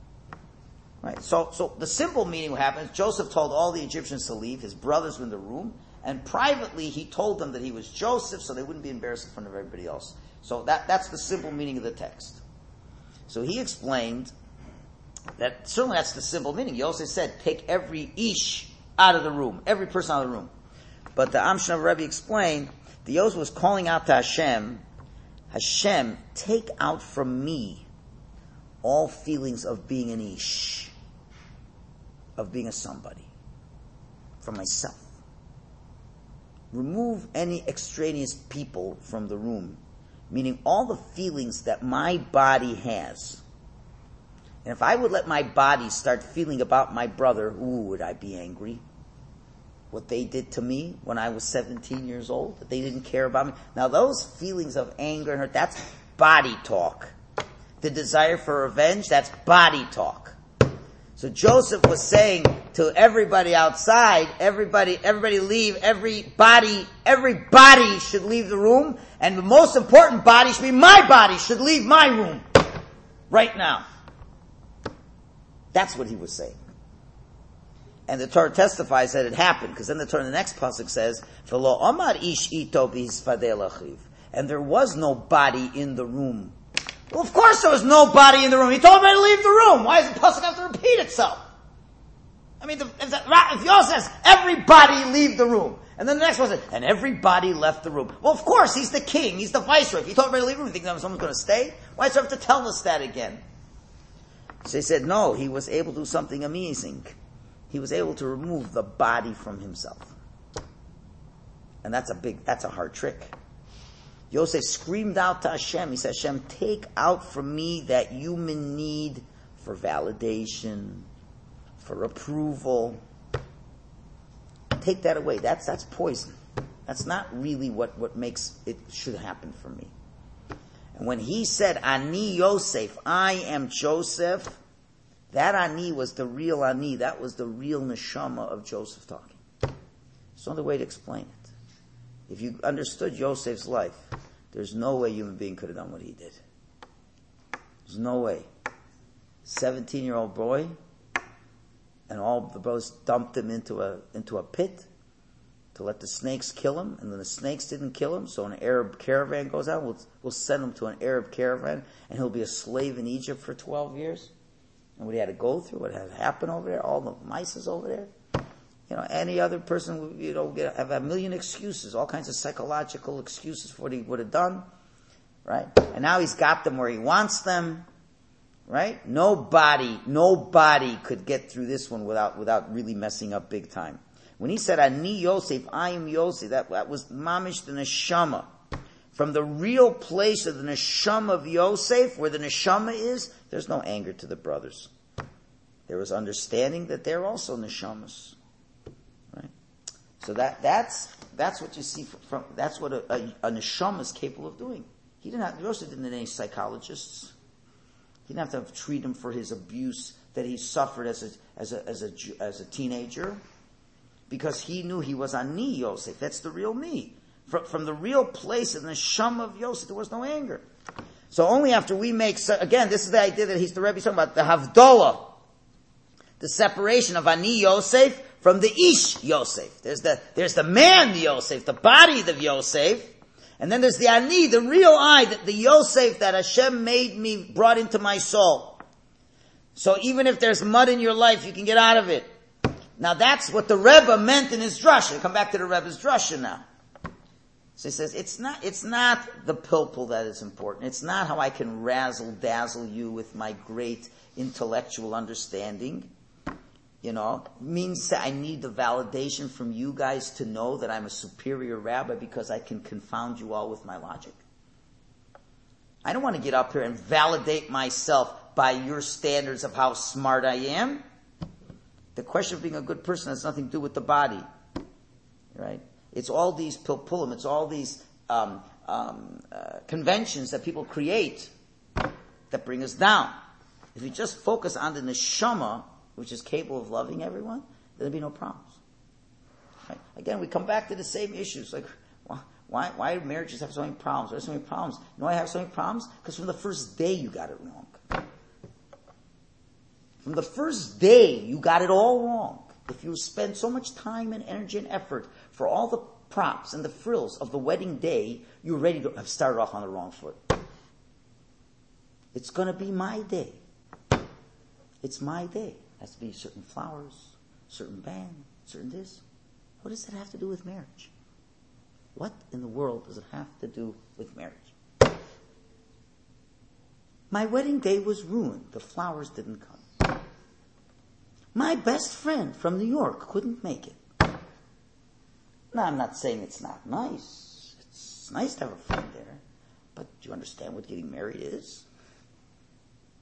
Right? So, so the simple meaning what happens, Joseph told all the Egyptians to leave, his brothers were in the room, and privately he told them that he was Joseph so they wouldn't be embarrassed in front of everybody else. So that, that's the simple meaning of the text. So he explained that certainly that's the simple meaning. He also said, take every ish out of the room, every person out of the room. But the Amshinav Rebbe explained, the Yosef was calling out to Hashem, Hashem, take out from me all feelings of being an ish, of being a somebody, from myself. Remove any extraneous people from the room, meaning all the feelings that my body has. And if I would let my body start feeling about my brother, ooh, would I be angry? What they did to me when I was seventeen years old, that they didn't care about me. Now those feelings of anger and hurt, that's body talk. The desire for revenge, that's body talk. So Joseph was saying to everybody outside, everybody, everybody leave, everybody, everybody should leave the room, and the most important body should be my body, should leave my room. Right now. That's what he was saying. And the Torah testifies that it happened, because then the Torah in the next pasuk says, "V'lo amar ish ito b'hisfadei lachiv," and there was no body in the room. Well, of course there was no body in the room. He told me to leave the room. Why does the pasuk have to repeat itself? I mean, the, if, the, if Yosef says, everybody leave the room, and then the next one says, and everybody left the room. Well, of course, he's the king, he's the viceroy. If he told everybody to leave the room, you think that someone's going to stay? Why does he have to tell us that again? So they said, no, he was able to do something amazing. He was able to remove the body from himself. And that's a big, that's a hard trick. Yosef screamed out to Hashem. He said, Hashem, take out from me that human need for validation, for approval. Take that away. That's, that's poison. That's not really what, what makes it should happen for me. And when he said, Ani Yosef, I am Joseph, that Ani was the real Ani. That was the real neshama of Joseph talking. There's no other way to explain it. If you understood Yosef's life, there's no way a human being could have done what he did. There's no way. seventeen-year-old boy, and all the brothers dumped him into a into a pit to let the snakes kill him, and then the snakes didn't kill him, so an Arab caravan goes out, we'll, we'll send him to an Arab caravan, and he'll be a slave in Egypt for twelve years. And what he had to go through, what had happened over there, all the mice over there. You know, any other person would, you know, get, have a million excuses, all kinds of psychological excuses for what he would have done, right? And now he's got them where he wants them, right? Nobody, nobody could get through this one without, without really messing up big time. When he said, Ani Yosef, I am Yosef, that, that was mamish the neshama. From the real place of the neshama of Yosef, where the neshama is, there's no anger to the brothers. There was understanding that they're also neshamas. Right? So that, that's, that's what you see from, from that's what a, a, a neshama is capable of doing. He didn't have, Yosef didn't have any psychologists. He didn't have to treat him for his abuse that he suffered as a, as a, as a, as a teenager. Because he knew he was Ani Yosef. That's the real me. From, from the real place in the neshama of Yosef, there was no anger. So only after we make, again, this is the idea that he's the Rebbe talking about, the Havdalah. The separation of Ani Yosef from the Ish Yosef. There's the, there's the man Yosef, the body of Yosef. And then there's the Ani, the real I, the, the Yosef that Hashem made me, brought into my soul. So even if there's mud in your life, you can get out of it. Now that's what the Rebbe meant in his drasha. Come back to the Rebbe's drasha now. So he says, it's not, it's not the pilpul that is important. It's not how I can razzle dazzle you with my great intellectual understanding. You know, means that I need the validation from you guys to know that I'm a superior rabbi because I can confound you all with my logic. I don't want to get up here and validate myself by your standards of how smart I am. The question of being a good person has nothing to do with the body. Right? It's all these pilpulim, it's all these um, um, uh, conventions that people create that bring us down. If you just focus on the neshama, which is capable of loving everyone, there'll be no problems. Right? Again, we come back to the same issues. Like, why, why do marriages have so many problems? Why are so many problems? You know why I have so many problems? Because from the first day you got it wrong. From the first day you got it all wrong. If you spend so much time and energy and effort for all the props and the frills of the wedding day, you're ready to have started off on the wrong foot. It's going to be my day. It's my day. It has to be certain flowers, certain band, certain this. What does that have to do with marriage? What in the world does it have to do with marriage? My wedding day was ruined. The flowers didn't come. My best friend from New York couldn't make it. Now, I'm not saying it's not nice. It's nice to have a friend there. But do you understand what getting married is?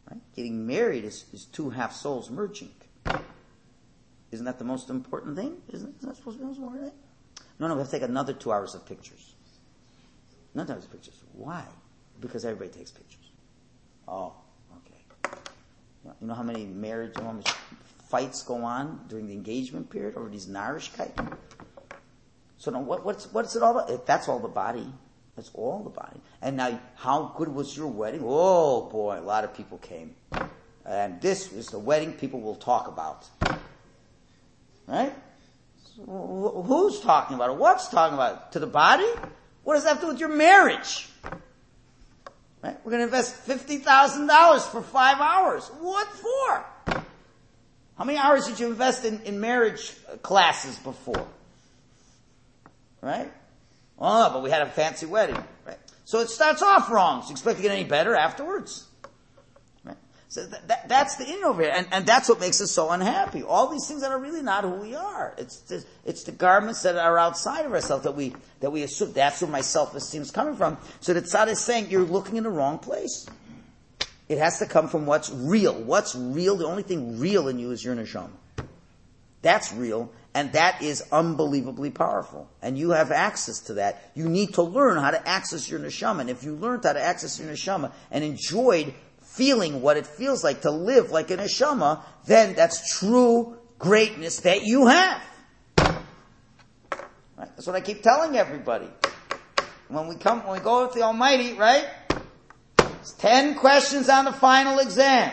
Right? Getting married is, is two half souls merging. Isn't that the most important thing? Isn't, isn't that supposed to be the most important thing? No, no, we have to take another two hours of pictures. Another two hours of pictures. Why? Because everybody takes pictures. Oh, okay. You know how many marriage, you know how much fights go on during the engagement period over these Narishkeit? So now what, what's, what's it all about? If that's all the body. That's all the body. And now, how good was your wedding? Oh boy, a lot of people came. And this is the wedding people will talk about. Right? So who's talking about it? What's talking about it? To the body? What does that have to do with your marriage? Right? We're going to invest fifty thousand dollars for five hours. What for? How many hours did you invest in, in marriage classes before? Right? Oh, but we had a fancy wedding. Right? So it starts off wrong. So you expect to get any better afterwards? Right? So that, that, that's the in over here. And, and that's what makes us so unhappy. All these things that are really not who we are. It's the, it's the garments that are outside of ourselves that we, that we assume. That's where my self-esteem is coming from. So the Tzad is saying you're looking in the wrong place. It has to come from what's real. What's real? The only thing real in you is your neshama. That's real. And that is unbelievably powerful. And you have access to that. You need to learn how to access your neshama. And if you learned how to access your neshama and enjoyed feeling what it feels like to live like a neshama, then that's true greatness that you have. Right? That's what I keep telling everybody. When we come, when we go with the Almighty, right? It's ten questions on the final exam.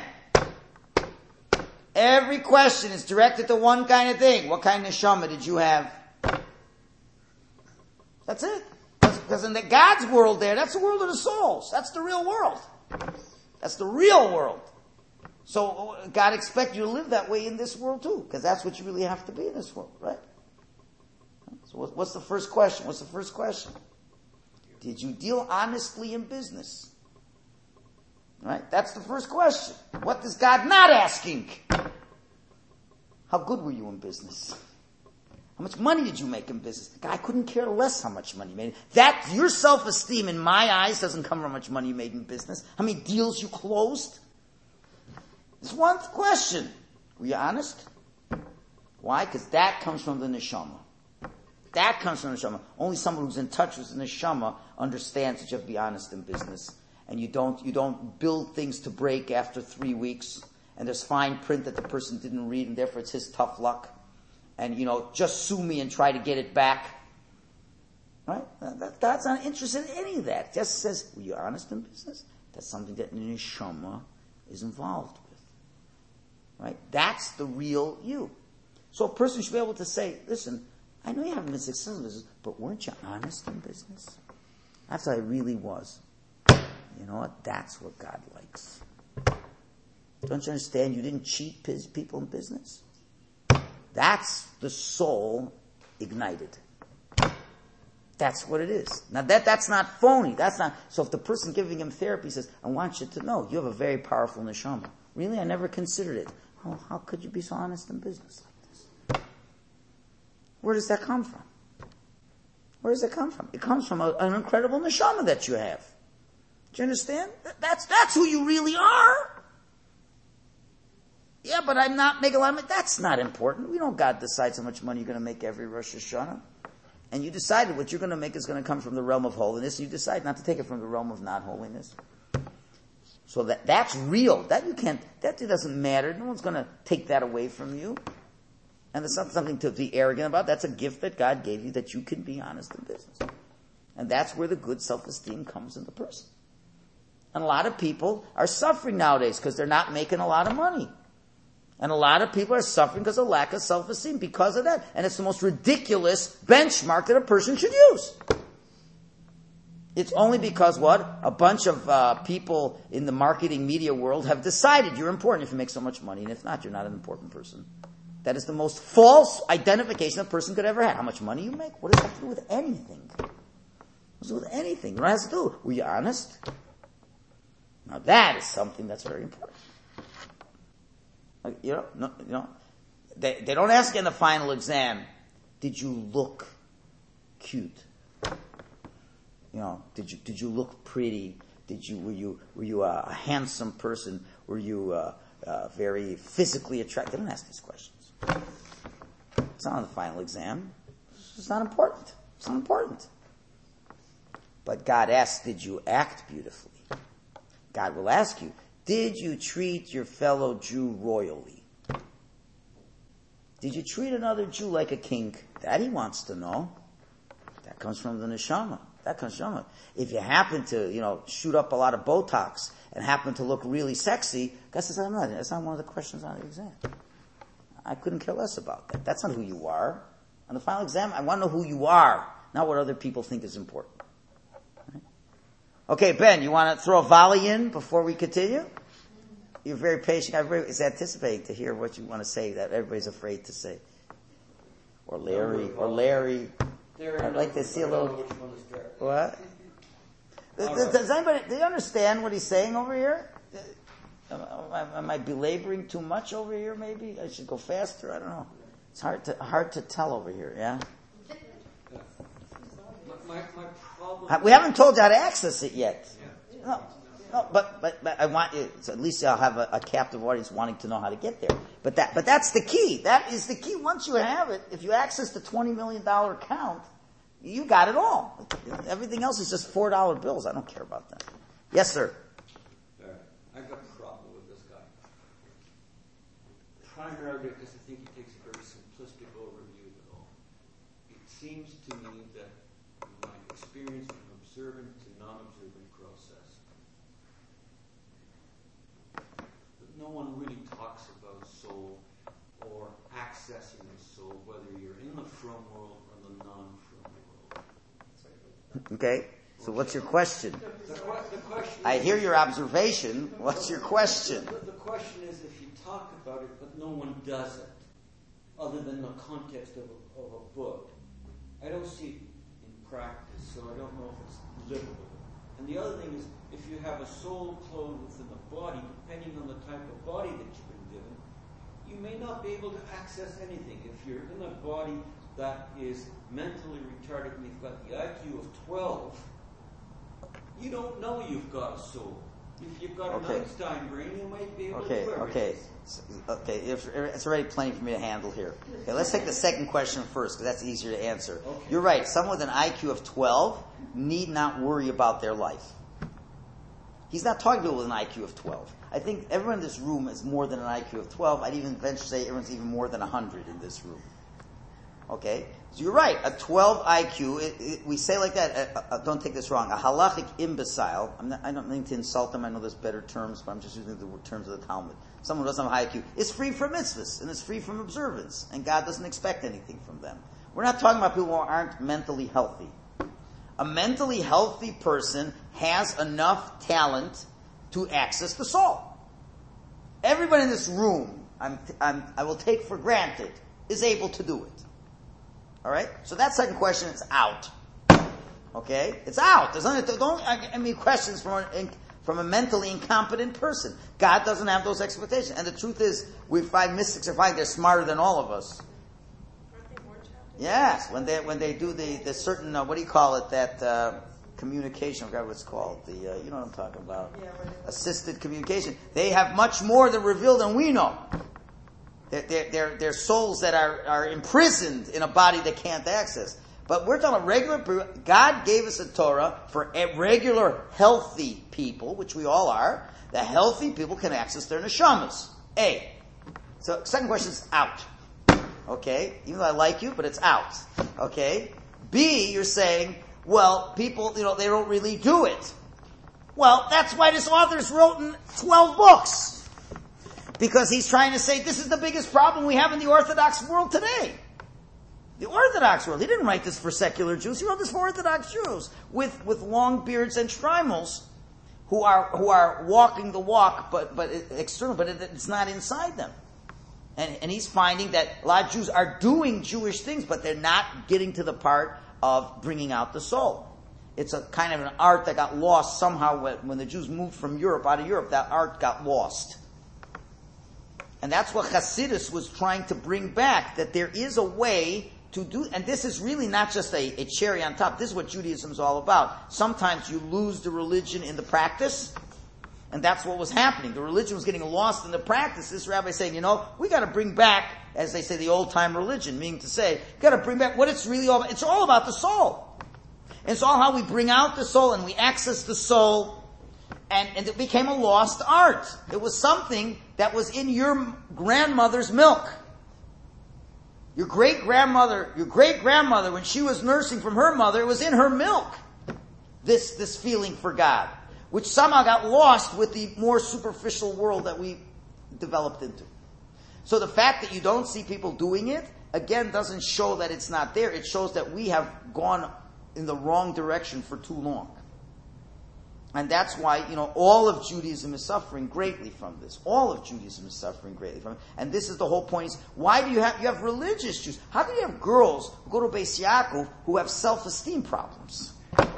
Every question is directed to one kind of thing. What kind of neshama did you have? That's it. Because in the God's world there, that's the world of the souls. That's the real world. That's the real world. So God expects you to live that way in this world too. Because that's what you really have to be in this world, right? So what's the first question? What's the first question? Did you deal honestly in business? Right? That's the first question. What is God not asking? How good were you in business? How much money did you make in business? God, I couldn't care less how much money you made. That, your self-esteem in my eyes doesn't come from how much money you made in business. How many deals you closed? It's one question. Were you honest? Why? Because that comes from the neshama. That comes from the neshama. Only someone who's in touch with the neshama understands that you have to be honest in business. And you don't, you don't build things to break after three weeks, and there's fine print that the person didn't read, and therefore it's his tough luck. And, you know, just sue me and try to get it back. Right? That, God's not interested in any of that. It just says, were you honest in business? That's something that the neshama is involved with. Right? That's the real you. So a person should be able to say, listen, I know you haven't been successful in business, but weren't you honest in business? That's what I really was. You know what? That's what God likes. Don't you understand? You didn't cheat people in business. That's the soul ignited. That's what it is. Now that, that's not phony. That's not, so if the person giving him therapy says, I want you to know, you have a very powerful neshama. Really? I never considered it. Oh, how could you be so honest in business like this? Where does that come from? Where does that come from? It comes from a, an incredible neshama that you have. Do you understand? That's, that's who you really are. Yeah, but I'm not making a lot of money. That's not important. We know God decides how much money you're going to make every Rosh Hashanah. And you decided what you're going to make is going to come from the realm of holiness. And you decide not to take it from the realm of not holiness. So that, that's real. That you can't, that doesn't matter. No one's going to take that away from you. And there's not something to be arrogant about. That's a gift that God gave you that you can be honest in business. And that's where the good self-esteem comes in the person. And a lot of people are suffering nowadays because they're not making a lot of money. And a lot of people are suffering because of lack of self-esteem because of that. And it's the most ridiculous benchmark that a person should use. It's only because what? A bunch of uh, people in the marketing media world have decided you're important if you make so much money. And if not, you're not an important person. That is the most false identification a person could ever have. How much money you make? What does that have to do with anything? What does it do with anything? What has to do? Were you honest? Now that is something that's very important. Like, you know, no, you know, they they don't ask in the final exam, did you look cute? You know, did you did you look pretty? Did you, were you, were you a, a handsome person? Were you, uh, uh, very physically attractive? They don't ask these questions. It's not on the final exam. It's not important. It's not important. But God asks, did you act beautifully? God will ask you, did you treat your fellow Jew royally? Did you treat another Jew like a king? That he wants to know. That comes from the neshama. That comes from it. If you happen to, you know, shoot up a lot of Botox and happen to look really sexy, God says, I'm not, that's not one of the questions on the exam. I couldn't care less about that. That's not who you are. On the final exam, I want to know who you are, not what other people think is important. Right? Okay, Ben, you want to throw a volley in before we continue? You're very patient. Everybody is anticipating to hear what you want to say that everybody's afraid to say. Or Larry, or Larry. I'd like to see a little. What? Does, does anybody? Do you understand what he's saying over here? Am, am I belaboring too much over here? Maybe I should go faster. I don't know. It's hard to hard to tell over here. Yeah. My, my problem. We haven't told you how to access it yet. No, no, but but but I want you. So at least I'll have a, a captive audience wanting to know how to get there. But that but that's the key. That is the key. Once you have it, if you access the twenty million dollar account, you got it all. Everything else is just four dollar bills. I don't care about that. Yes, sir. All right. I've got a problem with this guy. Primarily because I think he takes a very simplistic overview of it all. It seems to me that my experience from observant to non-observant process, that no one really talks about soul or accessing the soul, whether you're in the from world or the non-from world. Okay. So what's your question? The, que- the question I is, hear your observation. What's your question? The, the question is, if you talk about it, but no one does it, other than the context of a, of a book, I don't see it in practice, so I don't know if it's livable. And the other thing is, if you have a soul clothed within the body, depending on the type of body that you've been given, you may not be able to access anything. If you're in a body that is mentally retarded and you've got the I Q of twelve, you don't know you've got a soul. If you've got Okay. an Einstein brain, you might be able Okay, to do okay, everything. So- okay. If, it's already plenty for me to handle here. Okay, let's take the second question first, because that's easier to answer. Okay. You're right. Someone with an I Q of twelve need not worry about their life. He's not talking to people with an I Q of twelve. I think everyone in this room is more than an I Q of twelve. I'd even venture to say everyone's even more than one hundred in this room. Okay? So you're right. A twelve I Q, it, it, we say like that, uh, uh, don't take this wrong, a halachic imbecile, I'm not, I don't mean to insult them, I know there's better terms, but I'm just using the terms of the Talmud. Someone who doesn't have a high I Q is free from mitzvahs, and is free from observance, and God doesn't expect anything from them. We're not talking about people who aren't mentally healthy. A mentally healthy person has enough talent to access the soul. Everybody in this room, I'm, I'm, I will take for granted, is able to do it. Alright? So that second question is out. Okay? It's out. There's only, don't ask me questions from a, from a mentally incompetent person. God doesn't have those expectations. And the truth is, we find mystics are finding they're smarter than all of us. Yes, when they when they do the the certain uh, what do you call it, that uh, communication? I forgot what it's called. The uh, you know what I'm talking about? Assisted communication. They have much more that reveal than we know. They're, they're, they're, they're souls that are, are imprisoned in a body they can't access. But we're talking about regular. God gave us a Torah for regular healthy people, which we all are. The healthy people can access their neshamas. A. So second question is out. Okay, even though I like you, but it's out. Okay. B, you're saying, well, people, you know, they don't really do it. Well, that's why this author's written twelve books. Because he's trying to say this is the biggest problem we have in the Orthodox world today. The Orthodox world. He didn't write this for secular Jews. He wrote this for Orthodox Jews with, with long beards and shtreimels who are who are walking the walk, but but external, but it, it's not inside them. And, and he's finding that a lot of Jews are doing Jewish things, but they're not getting to the part of bringing out the soul. It's a kind of an art that got lost somehow when, when the Jews moved from Europe, out of Europe, that art got lost. And that's what Hasidus was trying to bring back, that there is a way to do, and this is really not just a, a cherry on top. This is what Judaism is all about. Sometimes you lose the religion in the practice, and that's what was happening. The religion was getting lost in the practice. This rabbi is saying, you know, we got to bring back, as they say, the old time religion, meaning to say, you got to bring back what it's really all about. It's all about the soul. And it's all how we bring out the soul and we access the soul, and, and it became a lost art. It was something that was in your grandmother's milk. Your great grandmother, your great grandmother, when she was nursing from her mother, it was in her milk. This, this feeling for God, which somehow got lost with the more superficial world that we developed into. So the fact that you don't see people doing it, again, doesn't show that it's not there. It shows that we have gone in the wrong direction for too long. And that's why, you know, all of Judaism is suffering greatly from this. All of Judaism is suffering greatly from it. And this is the whole point. Is why do you have, you have religious Jews? How do you have girls who go to Beis Yaakov who have self-esteem problems?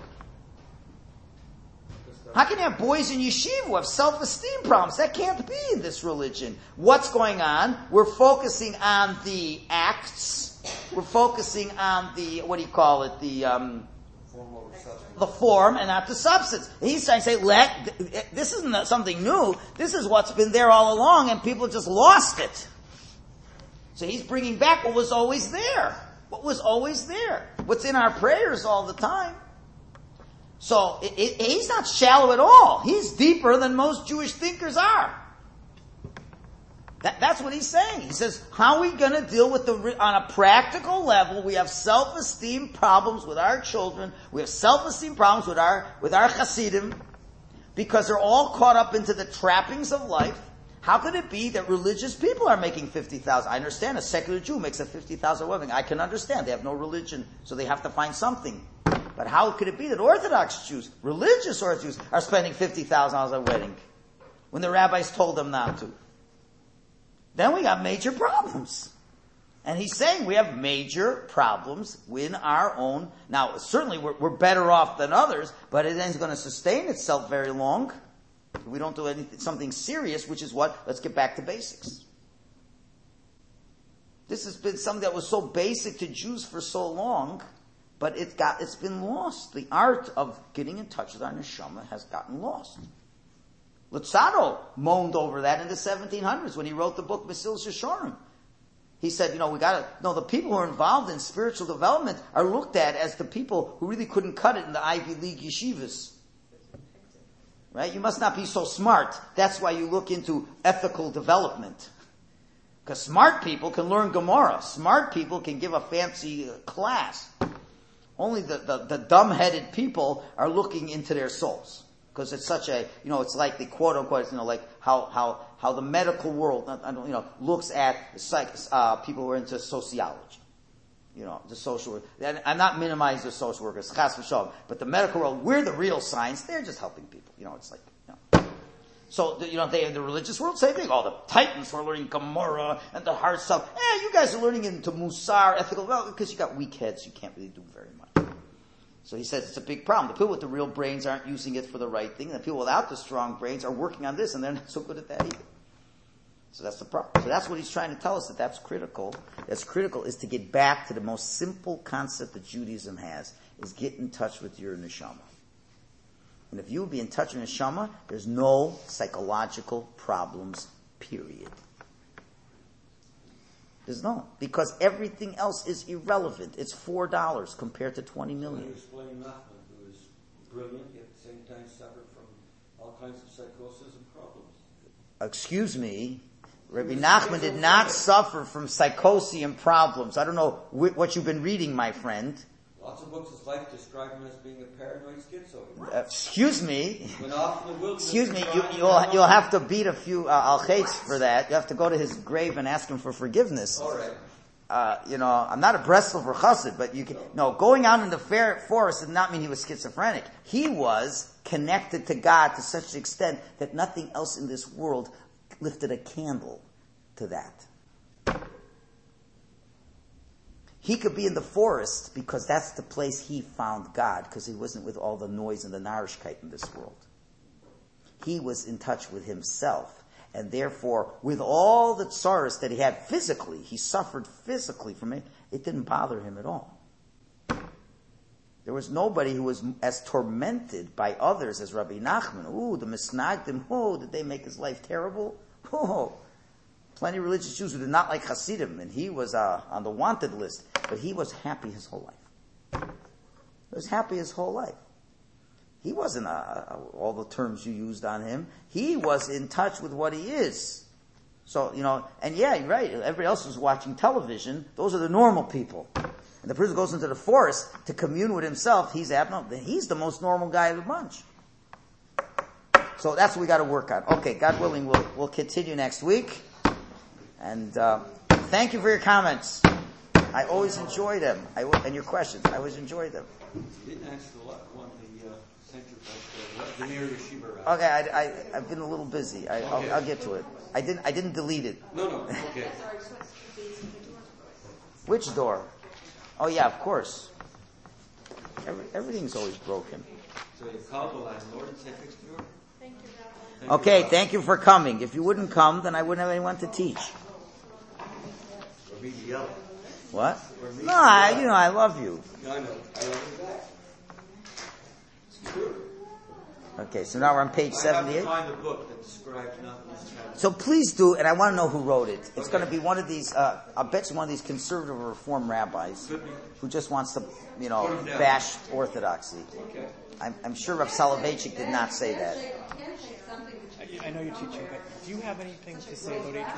How can you have boys in yeshiva who have self-esteem problems? That can't be in this religion. What's going on? We're focusing on the acts. We're focusing on the, what do you call it? The, um, the form and not the substance. He's trying to say, let, this isn't something new. This is what's been there all along and people just lost it. So he's bringing back what was always there. What was always there. What's in our prayers all the time. So it, it, he's not shallow at all. He's deeper than most Jewish thinkers are. That, that's what he's saying. He says, how are we going to deal with the, on a practical level, we have self-esteem problems with our children, we have self-esteem problems with our, with our Hasidim, because they're all caught up into the trappings of life. How could it be that religious people are making fifty thousand? I understand a secular Jew makes a fifty thousand living. I can understand. They have no religion, so they have to find something. But how could it be that Orthodox Jews, religious Orthodox Jews, are spending fifty thousand dollars on a wedding when the rabbis told them not to? Then we got major problems. And he's saying we have major problems in our own. Now, certainly we're, we're better off than others, but it isn't going to sustain itself very long. We don't do anything, something serious, which is what? Let's get back to basics. This has been something that was so basic to Jews for so long, but it got, it's been lost. The art of getting in touch with our neshama has gotten lost. Luzzatto moaned over that in the seventeen hundreds when he wrote the book Mesilas Yesharim. He said, you know, we gotta, no, the people who are involved in spiritual development are looked at as the people who really couldn't cut it in the Ivy League yeshivas. Right? You must not be so smart. That's why you look into ethical development. Because smart people can learn Gemara. Smart people can give a fancy class. Only the, the, the dumb-headed people are looking into their souls. Because it's such a, you know, it's like the quote-unquote, you know, like how, how, how the medical world, you know, looks at psych, uh, people who are into sociology. You know, the social work. I'm not minimizing the social workers, chas v'shalom, but the medical world, we're the real science. They're just helping people. You know, it's like, you know. So, you know, they in the religious world, same thing. All the titans who are learning Gemara and the hard stuff. Eh, you guys are learning into Musar, ethical, well, because you got weak heads, you can't really do very much. So he says it's a big problem. The people with the real brains aren't using it for the right thing, and the people without the strong brains are working on this, and they're not so good at that either. So that's the problem. So that's what he's trying to tell us, that that's critical. That's critical is to get back to the most simple concept that Judaism has, is get in touch with your neshama. And if you will be in touch with your neshama, there's no psychological problems, period. There's no. Because everything else is irrelevant. It's four dollars compared to twenty million. So you explain Nachman, who is brilliant, yet at the same time suffered from all kinds of psychosis and problems. Excuse me. Rabbi Nachman did not suffer from psychosis and problems. I don't know wh- what you've been reading, my friend. Lots of books of life describe him as being a paranoid schizoid. Uh, excuse me. Went off in the wilderness. Excuse me. You, you'll you'll have to beat a few uh, al-Chaitz for that. You have to go to his grave and ask him for forgiveness. All right. Uh, you know, I'm not a Breslover chassid, but you can, no, going out in the fair forest did not mean he was schizophrenic. He was connected to God to such an extent that nothing else in this world lifted a candle to that. He could be in the forest because that's the place he found God, because he wasn't with all the noise and the narishkeit in this world. He was in touch with himself. And therefore, with all the tsaras that he had physically, he suffered physically from it, it didn't bother him at all. There was nobody who was as tormented by others as Rabbi Nachman. Ooh, the Misnagdim, oh, did they make his life terrible? Oh, plenty of religious Jews who did not like Hasidim, and he was uh, on the wanted list. But he was happy his whole life. He was happy his whole life. He wasn't uh, all the terms you used on him. He was in touch with what he is. So, you know, and yeah, you're right. Everybody else was watching television. Those are the normal people. And the person goes into the forest to commune with himself. He's abnormal. He's the most normal guy of the bunch. So that's what we got to work on. Okay, God willing, we'll we'll continue next week. And uh, thank you for your comments. I always enjoy them. I, and your questions. I always enjoy them. You didn't answer the one, the uh, center, the Mir Yeshiva. Right? Okay, I, I, I've been a little busy. I, okay. I'll, I'll get to it. I didn't. I didn't delete it. No, no. Okay. Which door? Oh yeah, of course. Every, everything's always broken. So you call the landlord and say fix the door. Thank you, Thank okay, you, thank you for coming. If you wouldn't come, then I wouldn't have anyone to teach. Or me to yell. What? Or me No, I, you know I love you. Yeah, I know. I love you back. It's true. Okay, so now we're on page seventy-eight. I have to find the book that describes nothing. So please do, and I want to know who wrote it. It's okay. Going to be one of these, uh, I bet you one of these conservative or reform rabbis who just wants to, you know, bash orthodoxy. Okay. I'm, I'm sure Rav Soloveitchik did not say that. I know you're teaching, but do you have anything to say about H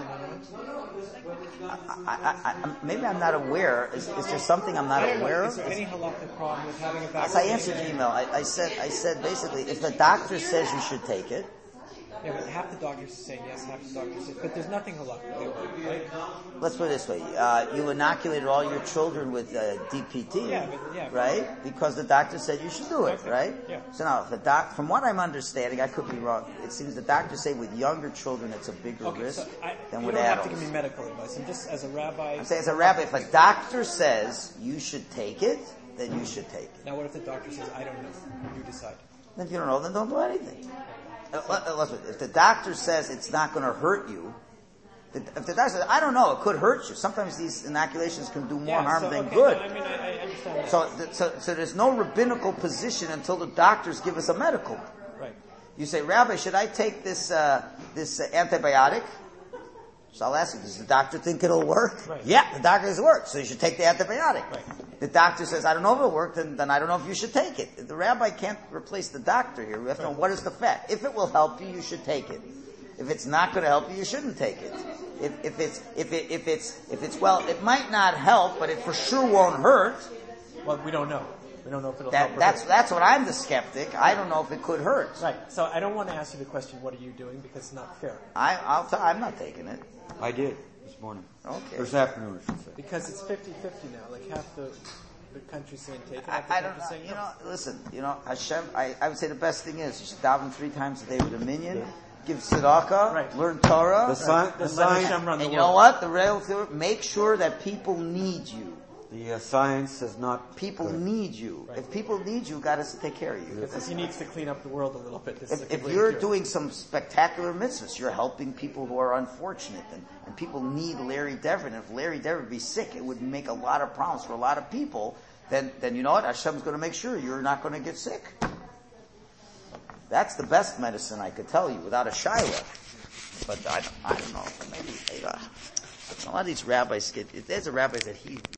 one N one? I, I, I, maybe I'm not aware. Is, is there something I'm not aware of? Is there any halakhic problem with having a vaccine? As I answered your email, I, I said, I said basically, if the doctor says you should take it. Yeah, but half the doctors are saying yes, half the doctors say, but there's nothing halakhic, right? Let's put it this way: uh, you inoculated all your children with uh, D P T, yeah, but, yeah, right? Because the doctor said you should do it, okay. right? Yeah. So now, if the doc, from what I'm understanding, I could be wrong. It seems the doctors say with younger children it's a bigger okay, risk so I, than you with don't adults. have to give me medical advice. I'm just as a rabbi. I'm saying as a rabbi, if a doctor says you should take it, then you should take it. Now, what if the doctor says I don't know? You decide. Then if you don't know, then don't do anything. If the doctor says it's not going to hurt you, if the doctor says, I don't know, it could hurt you. Sometimes these inoculations can do more yeah, harm so, than okay, good. No, I mean, I, I understand that. So, so, so there's no rabbinical position until the doctors give us a medical. Right. You say, Rabbi, should I take this uh, this uh, antibiotic? So I'll ask you, does the doctor think it'll work? Right. Yeah, the doctor says it works, so you should take the antibiotic. Right. The doctor says, I don't know if it'll work, then, then I don't know if you should take it. The rabbi can't replace the doctor here. We have to know what is the fact. If it will help you, you should take it. If it's not going to help you, you shouldn't take it. If, if it's, if it, if it's, if it's, well, it might not help, but it for sure won't hurt. Well, we don't know. We don't know if it'll That, help or that's, hurt. that's what I'm the skeptic. I don't know if it could hurt. Right. So I don't want to ask you the question, what are you doing? Because it's not fair. I, I'll t- I'm not taking it. I did this morning. Okay. This afternoon, I should say. Because it's fifty-fifty now. Like half the the country's saying take it, I, half the I don't country's know. saying You no. know, listen, you know, Hashem, I, I would say the best thing is you should daven three times a day with a minyan, yeah. Give tzedakah, right. Learn Torah. The sign, the Let sign, Hashem run the and you world. know what? The real make sure that people need you. The uh, science is not. People good. need you. Right. If people need you, God has to take care of you. Because he needs to clean up the world a little bit. This is a If, good if way you're to do it. doing some spectacular mitzvahs, you're helping people who are unfortunate, and, and people need Larry Dever. And if Larry Dever would be sick, it would make a lot of problems for a lot of people. Then, then you know what? Hashem's going to make sure you're not going to get sick. That's the best medicine I could tell you without a shiloh. But I don't, I don't know. Maybe uh, a lot of these rabbis get. There's a rabbi that he.